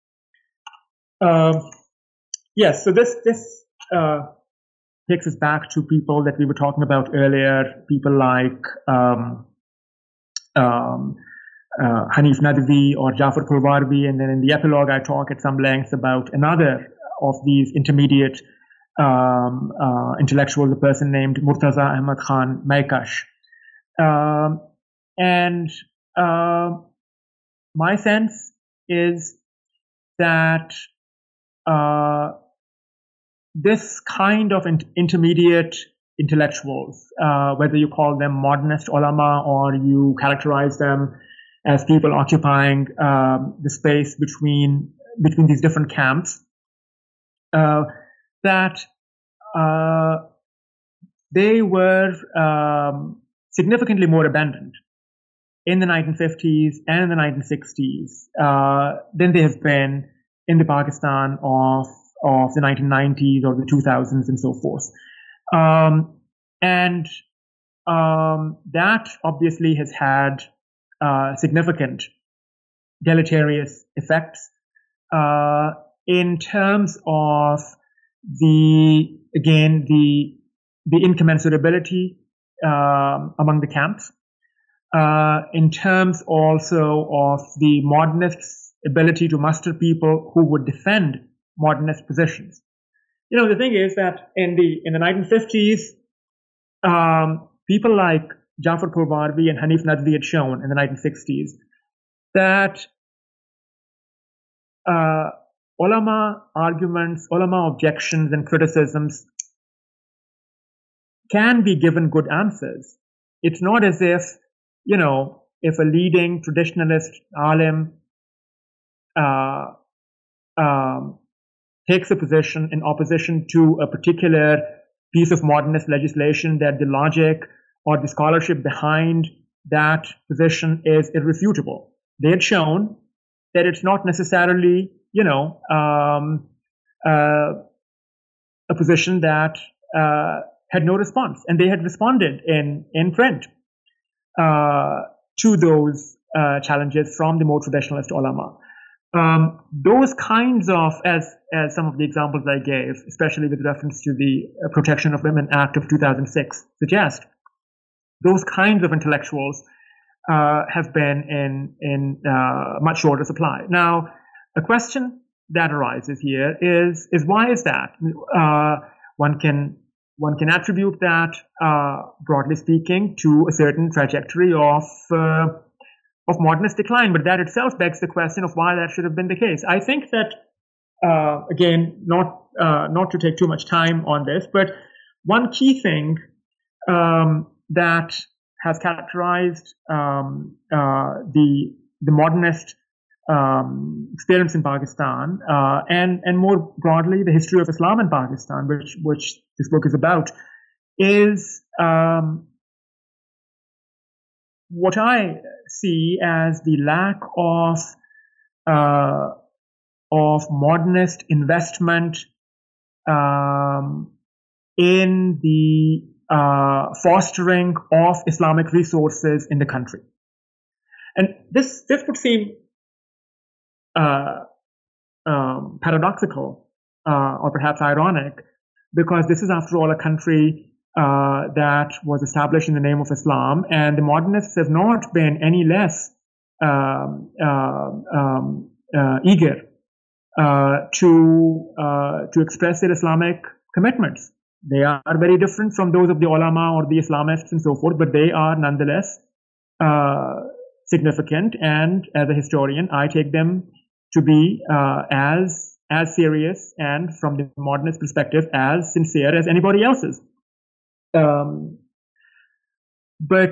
Um, yes, so this this uh, takes us back to people that we were talking about earlier, people like um, um, uh, Hanif Nadvi or Jafar Pulvarvi, and then in the epilogue I talk at some length about another of these intermediate um, uh, intellectuals, a person named Murtaza Ahmad Khan Maikash. Um, and uh, my sense is that uh, this kind of in- intermediate intellectuals, uh, whether you call them modernist ulama or you characterize them as people occupying um, the space between between these different camps, uh, that uh, they were um, significantly more abandoned in the nineteen fifties and in the nineteen sixties uh, than they have been in the Pakistan of of the nineteen nineties or the two thousands and so forth. Um, and um, that obviously has had uh, significant deleterious effects uh, in terms of the, again, the the incommensurability um, among the camps, uh, in terms also of the modernists' ability to muster people who would defend modernist positions. You know, the thing is that in the in the nineteen fifties, um, people like Jafar Pulvarvi and Hanif Nadvi had shown in the nineteen sixties that uh, ulama arguments, ulama objections and criticisms can be given good answers. It's not as if, you know, if a leading traditionalist alim uh, um, takes a position in opposition to a particular piece of modernist legislation, that the logic or the scholarship behind that position is irrefutable. They had shown that it's not necessarily, you know, um, uh, a position that uh, had no response, and they had responded in in print uh, to those uh, challenges from the more traditionalist ulama. Um, those kinds of, as as some of the examples I gave, especially with reference to the Protection of Women Act of two thousand six, suggest, those kinds of intellectuals uh, have been in in uh, much shorter supply. Now, a question that arises here is is why is that? Uh, one can one can attribute that, uh, broadly speaking, to a certain trajectory of uh, of modernist decline, but that itself begs the question of why that should have been the case. I think that, uh, again, not uh, not to take too much time on this, but one key thing um, that has characterized um, uh, the the modernist um, experience in Pakistan, uh, and and more broadly the history of Islam in Pakistan, which which this book is about, is um, what I see as the lack of uh, of modernist investment um, in the uh, fostering of Islamic resources in the country. And this this would seem uh, um, paradoxical uh, or perhaps ironic, because this is, after all, a country Uh, that was established in the name of Islam, and the modernists have not been any less um, uh, um, uh, eager uh, to uh, to express their Islamic commitments. They are very different from those of the ulama or the Islamists and so forth, but they are nonetheless uh, significant. And as a historian, I take them to be uh, as as serious and, from the modernist perspective, as sincere as anybody else's. Um, but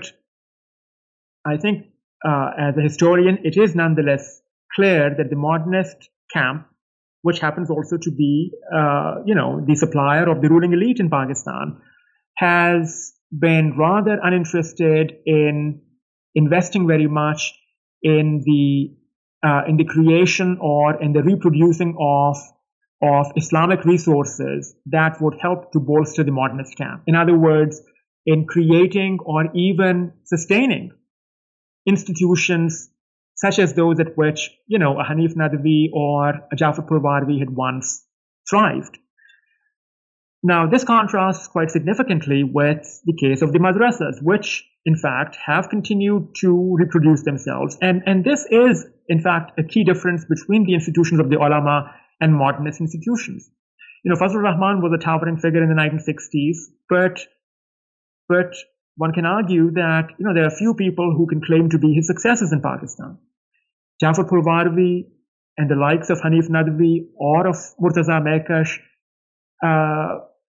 I think, uh, as a historian, it is nonetheless clear that the modernist camp, which happens also to be, uh, you know, the supplier of the ruling elite in Pakistan, has been rather uninterested in investing very much in the uh, in the creation or in the reproducing of of Islamic resources that would help to bolster the modernist camp. In other words, in creating or even sustaining institutions such as those at which, you know, a Hanif Nadvi or a Jafar Purwarvi had once thrived. Now, this contrasts quite significantly with the case of the madrasas, which, in fact, have continued to reproduce themselves. And, and this is, in fact, a key difference between the institutions of the ulama and modernist institutions. You know, Fazlur Rahman was a towering figure in the nineteen sixties, but but one can argue that, you know, there are few people who can claim to be his successors in Pakistan. Jafar Purwarvi and the likes of Hanif Nadvi or of Murtaza Mehkash uh,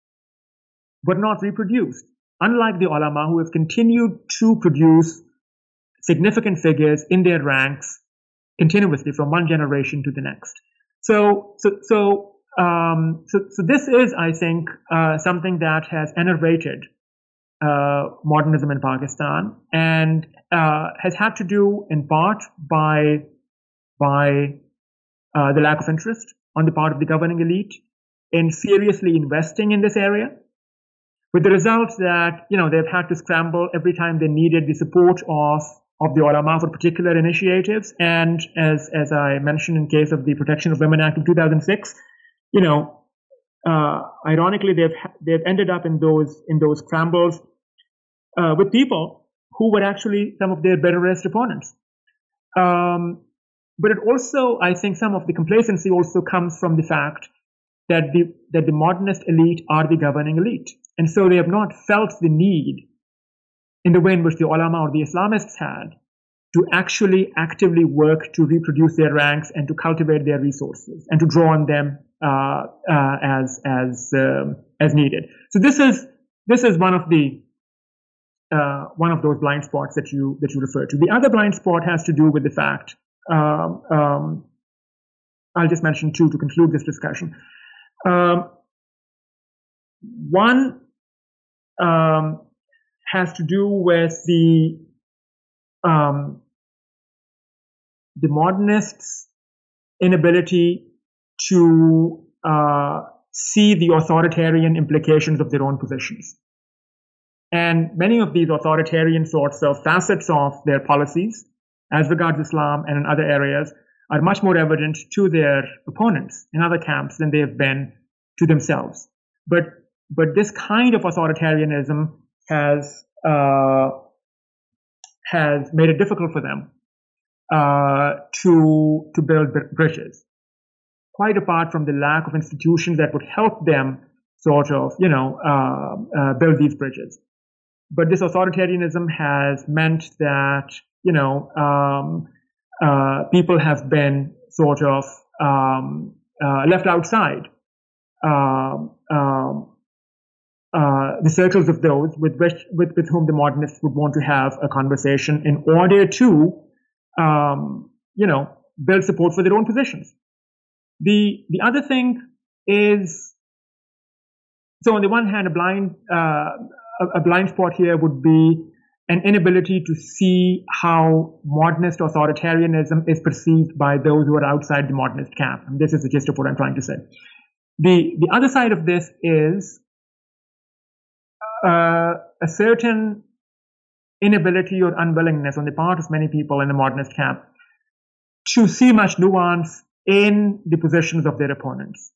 were not reproduced, unlike the ulama, who have continued to produce significant figures in their ranks continuously from one generation to the next. So, so, so, um, so, so this is, I think, uh, something that has enervated uh, modernism in Pakistan, and uh, has had to do, in part, by by uh, the lack of interest on the part of the governing elite in seriously investing in this area, with the result that, you know, they've had to scramble every time they needed the support of of the ulama for particular initiatives. And as as I mentioned in case of the Protection of Women Act of two thousand six, you know, uh, ironically, they've they've ended up in those in those scrambles uh, with people who were actually some of their bitterest opponents. Um, but it also, I think, some of the complacency also comes from the fact that the that the modernist elite are the governing elite, and so they have not felt the need, in the way in which the ulama or the Islamists had, to actually actively work to reproduce their ranks and to cultivate their resources and to draw on them uh, uh, as as um, as needed. So this is this is one of the uh, one of those blind spots that you that you refer to. The other blind spot has to do with the fact. Um, um, I'll just mention two to conclude this discussion. Um, one um, has to do with the um, the modernists' inability to uh, see the authoritarian implications of their own positions. And many of these authoritarian sorts of facets of their policies, as regards Islam and in other areas, are much more evident to their opponents in other camps than they have been to themselves. But but this kind of authoritarianism has uh, has made it difficult for them uh, to to build bridges. Quite apart from the lack of institutions that would help them sort of, you know, uh, uh, build these bridges. But this authoritarianism has meant that, you know, um, uh, people have been sort of um, uh, left outside um, um, uh, the circles of those with, which, with with whom the modernists would want to have a conversation in order to, um, you know, build support for their own positions. The the other thing is, so on the one hand, a blind uh, a, a blind spot here would be an inability to see how modernist authoritarianism is perceived by those who are outside the modernist camp. And this is the gist of what I'm trying to say. The the other side of this is uh, a certain inability or unwillingness on the part of many people in the modernist camp to see much nuance in the positions of their opponents.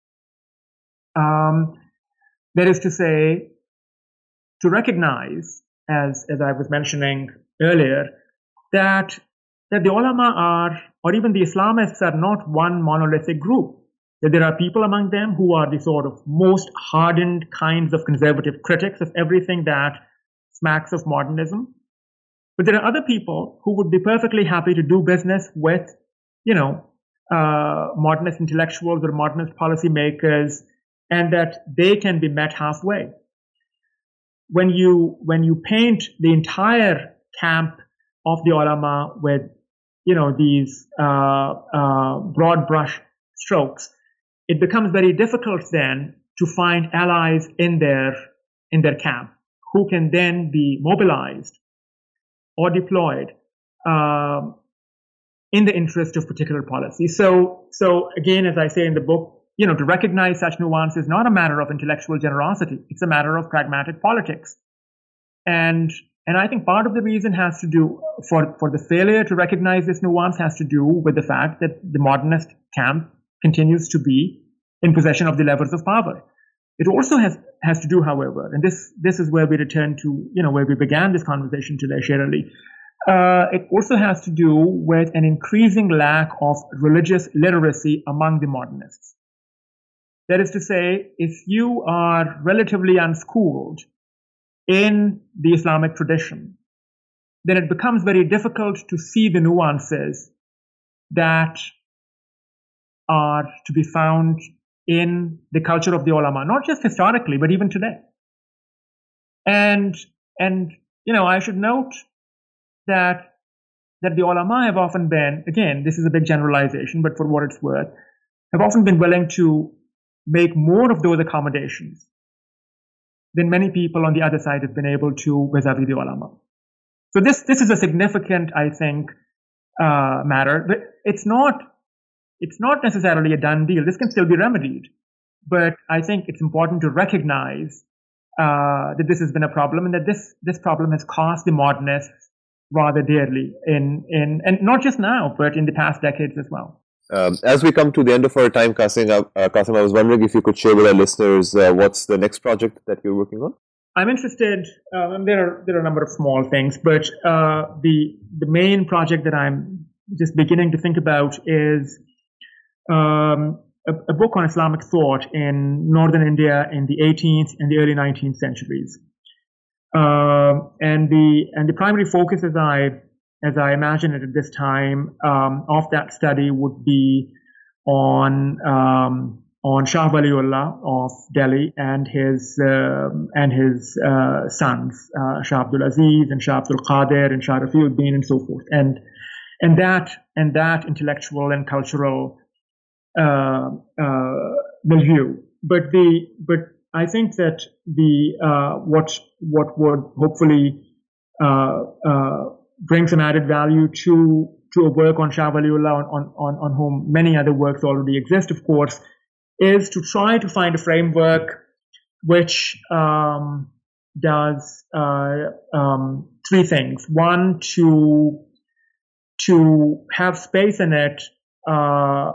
Um, that is to say, to recognize, as as I was mentioning earlier, that that the ulama are, or even the Islamists are not one monolithic group. That there are people among them who are the sort of most hardened kinds of conservative critics of everything that smacks of modernism. But there are other people who would be perfectly happy to do business with, you know, uh, modernist intellectuals or modernist policymakers, and that they can be met halfway. When you when you paint the entire camp of the ulama with, you know, these uh, uh, broad brush strokes, it becomes very difficult then to find allies in their in their camp who can then be mobilized or deployed um, in the interest of particular policy. So, so again, as I say in the book, you know, to recognize such nuance is not a matter of intellectual generosity. It's a matter of pragmatic politics. And, and I think part of the reason has to do, for, for the failure to recognize this nuance has to do with the fact that the modernist camp continues to be in possession of the levers of power. It also has, has to do, however, and this, this is where we return to, you know, where we began this conversation today, Sher Ali. Uh, it also has to do with an increasing lack of religious literacy among the modernists. That is to say, if you are relatively unschooled in the Islamic tradition, then it becomes very difficult to see the nuances that are to be found in the culture of the ulama, not just historically, but even today. And, and, you know, I should note that, that the ulama have often been, again, this is a big generalization, but for what it's worth, have often been willing to make more of those accommodations than many people on the other side have been able to vis-a-vis the ulama. So this, this is a significant, I think, uh, matter. But it's not, it's not necessarily a done deal. This can still be remedied. But I think it's important to recognize uh, that this has been a problem and that this, this problem has cost the modernists rather dearly in, in, and not just now, but in the past decades as well. Um, as we come to the end of our time, Qasim, uh, Qasim, I was wondering if you could share with our listeners uh, what's the next project that you're working on? I'm interested, um, there are there are a number of small things, but uh, the the main project that I'm just beginning to think about is um, a, a book on Islamic thought in northern India in the eighteenth and the early nineteenth centuries. Uh, and the and the primary focus, as I as I imagine it at this time, um, of that study would be on um, on Shah Waliullah of Delhi and his um, and his uh, sons, uh, Shah Abdul Aziz and Shah Abdul Qadir and Shah Rafiuddin and so forth, and and that and that intellectual and cultural uh, uh, milieu. But the but I think that the uh, what what would hopefully uh, uh, bring some added value to to a work on Shah Waliullah, on, on, on whom many other works already exist, of course, is to try to find a framework which um, does uh, um, three things. One, to to have space in it uh,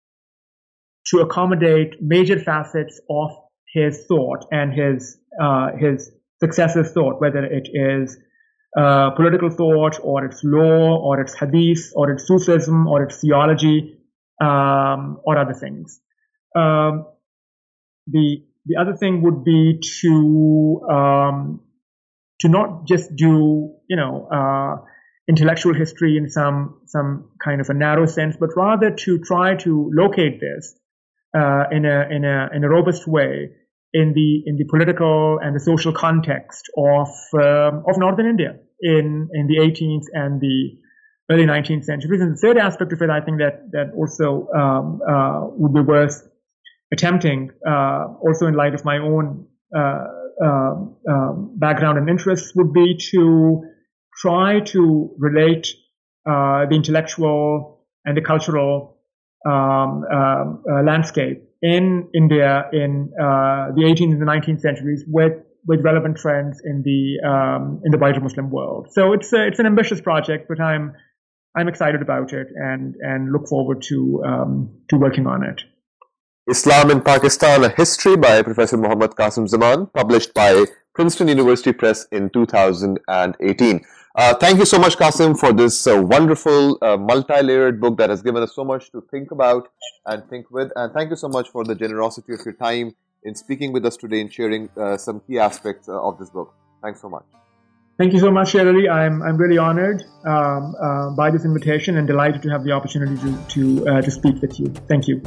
to accommodate major facets of his thought and his uh, his successors' thought, whether it is uh, political thought, or it's law, or it's hadith, or it's Sufism, or it's theology, um, or other things. Um, the the other thing would be to um, to not just do you know uh, intellectual history in some some kind of a narrow sense, but rather to try to locate this uh, in a in a in a robust way in the in the political and the social context of um, of northern India in in the eighteenth and the early nineteenth centuries. And the third aspect of it, I think that that also um, uh, would be worth attempting, uh, also in light of my own uh, uh, um, background and interests, would be to try to relate uh, the intellectual and the cultural um, um, uh, landscape in India in uh, the eighteenth and the nineteenth centuries with with relevant trends in the um, in the wider Muslim world. So it's a, it's an ambitious project, but I'm I'm excited about it and and look forward to um, to working on it. Islam in Pakistan: A History by Professor Muhammad Qasim Zaman, published by Princeton University Press in two thousand eighteen. Uh, thank you so much, Qasim, for this uh, wonderful, uh, multi-layered book that has given us so much to think about and think with. And thank you so much for the generosity of your time in speaking with us today and sharing uh, some key aspects uh, of this book. Thanks so much. Thank you so much, Sherali. I'm I'm really honored um, uh, by this invitation and delighted to have the opportunity to to, uh, to speak with you. Thank you.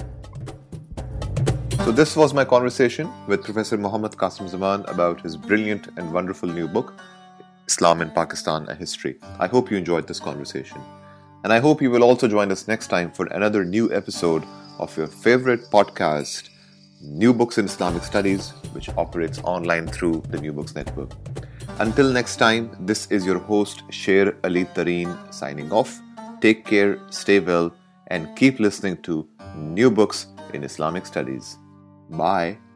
So this was my conversation with Professor Muhammad Qasim Zaman about his brilliant and wonderful new book, Islam in Pakistan: A History. I hope you enjoyed this conversation. And I hope you will also join us next time for another new episode of your favorite podcast, New Books in Islamic Studies, which operates online through the New Books Network. Until next time, this is your host, Sher Ali Tareen, signing off. Take care, stay well, and keep listening to New Books in Islamic Studies. Bye.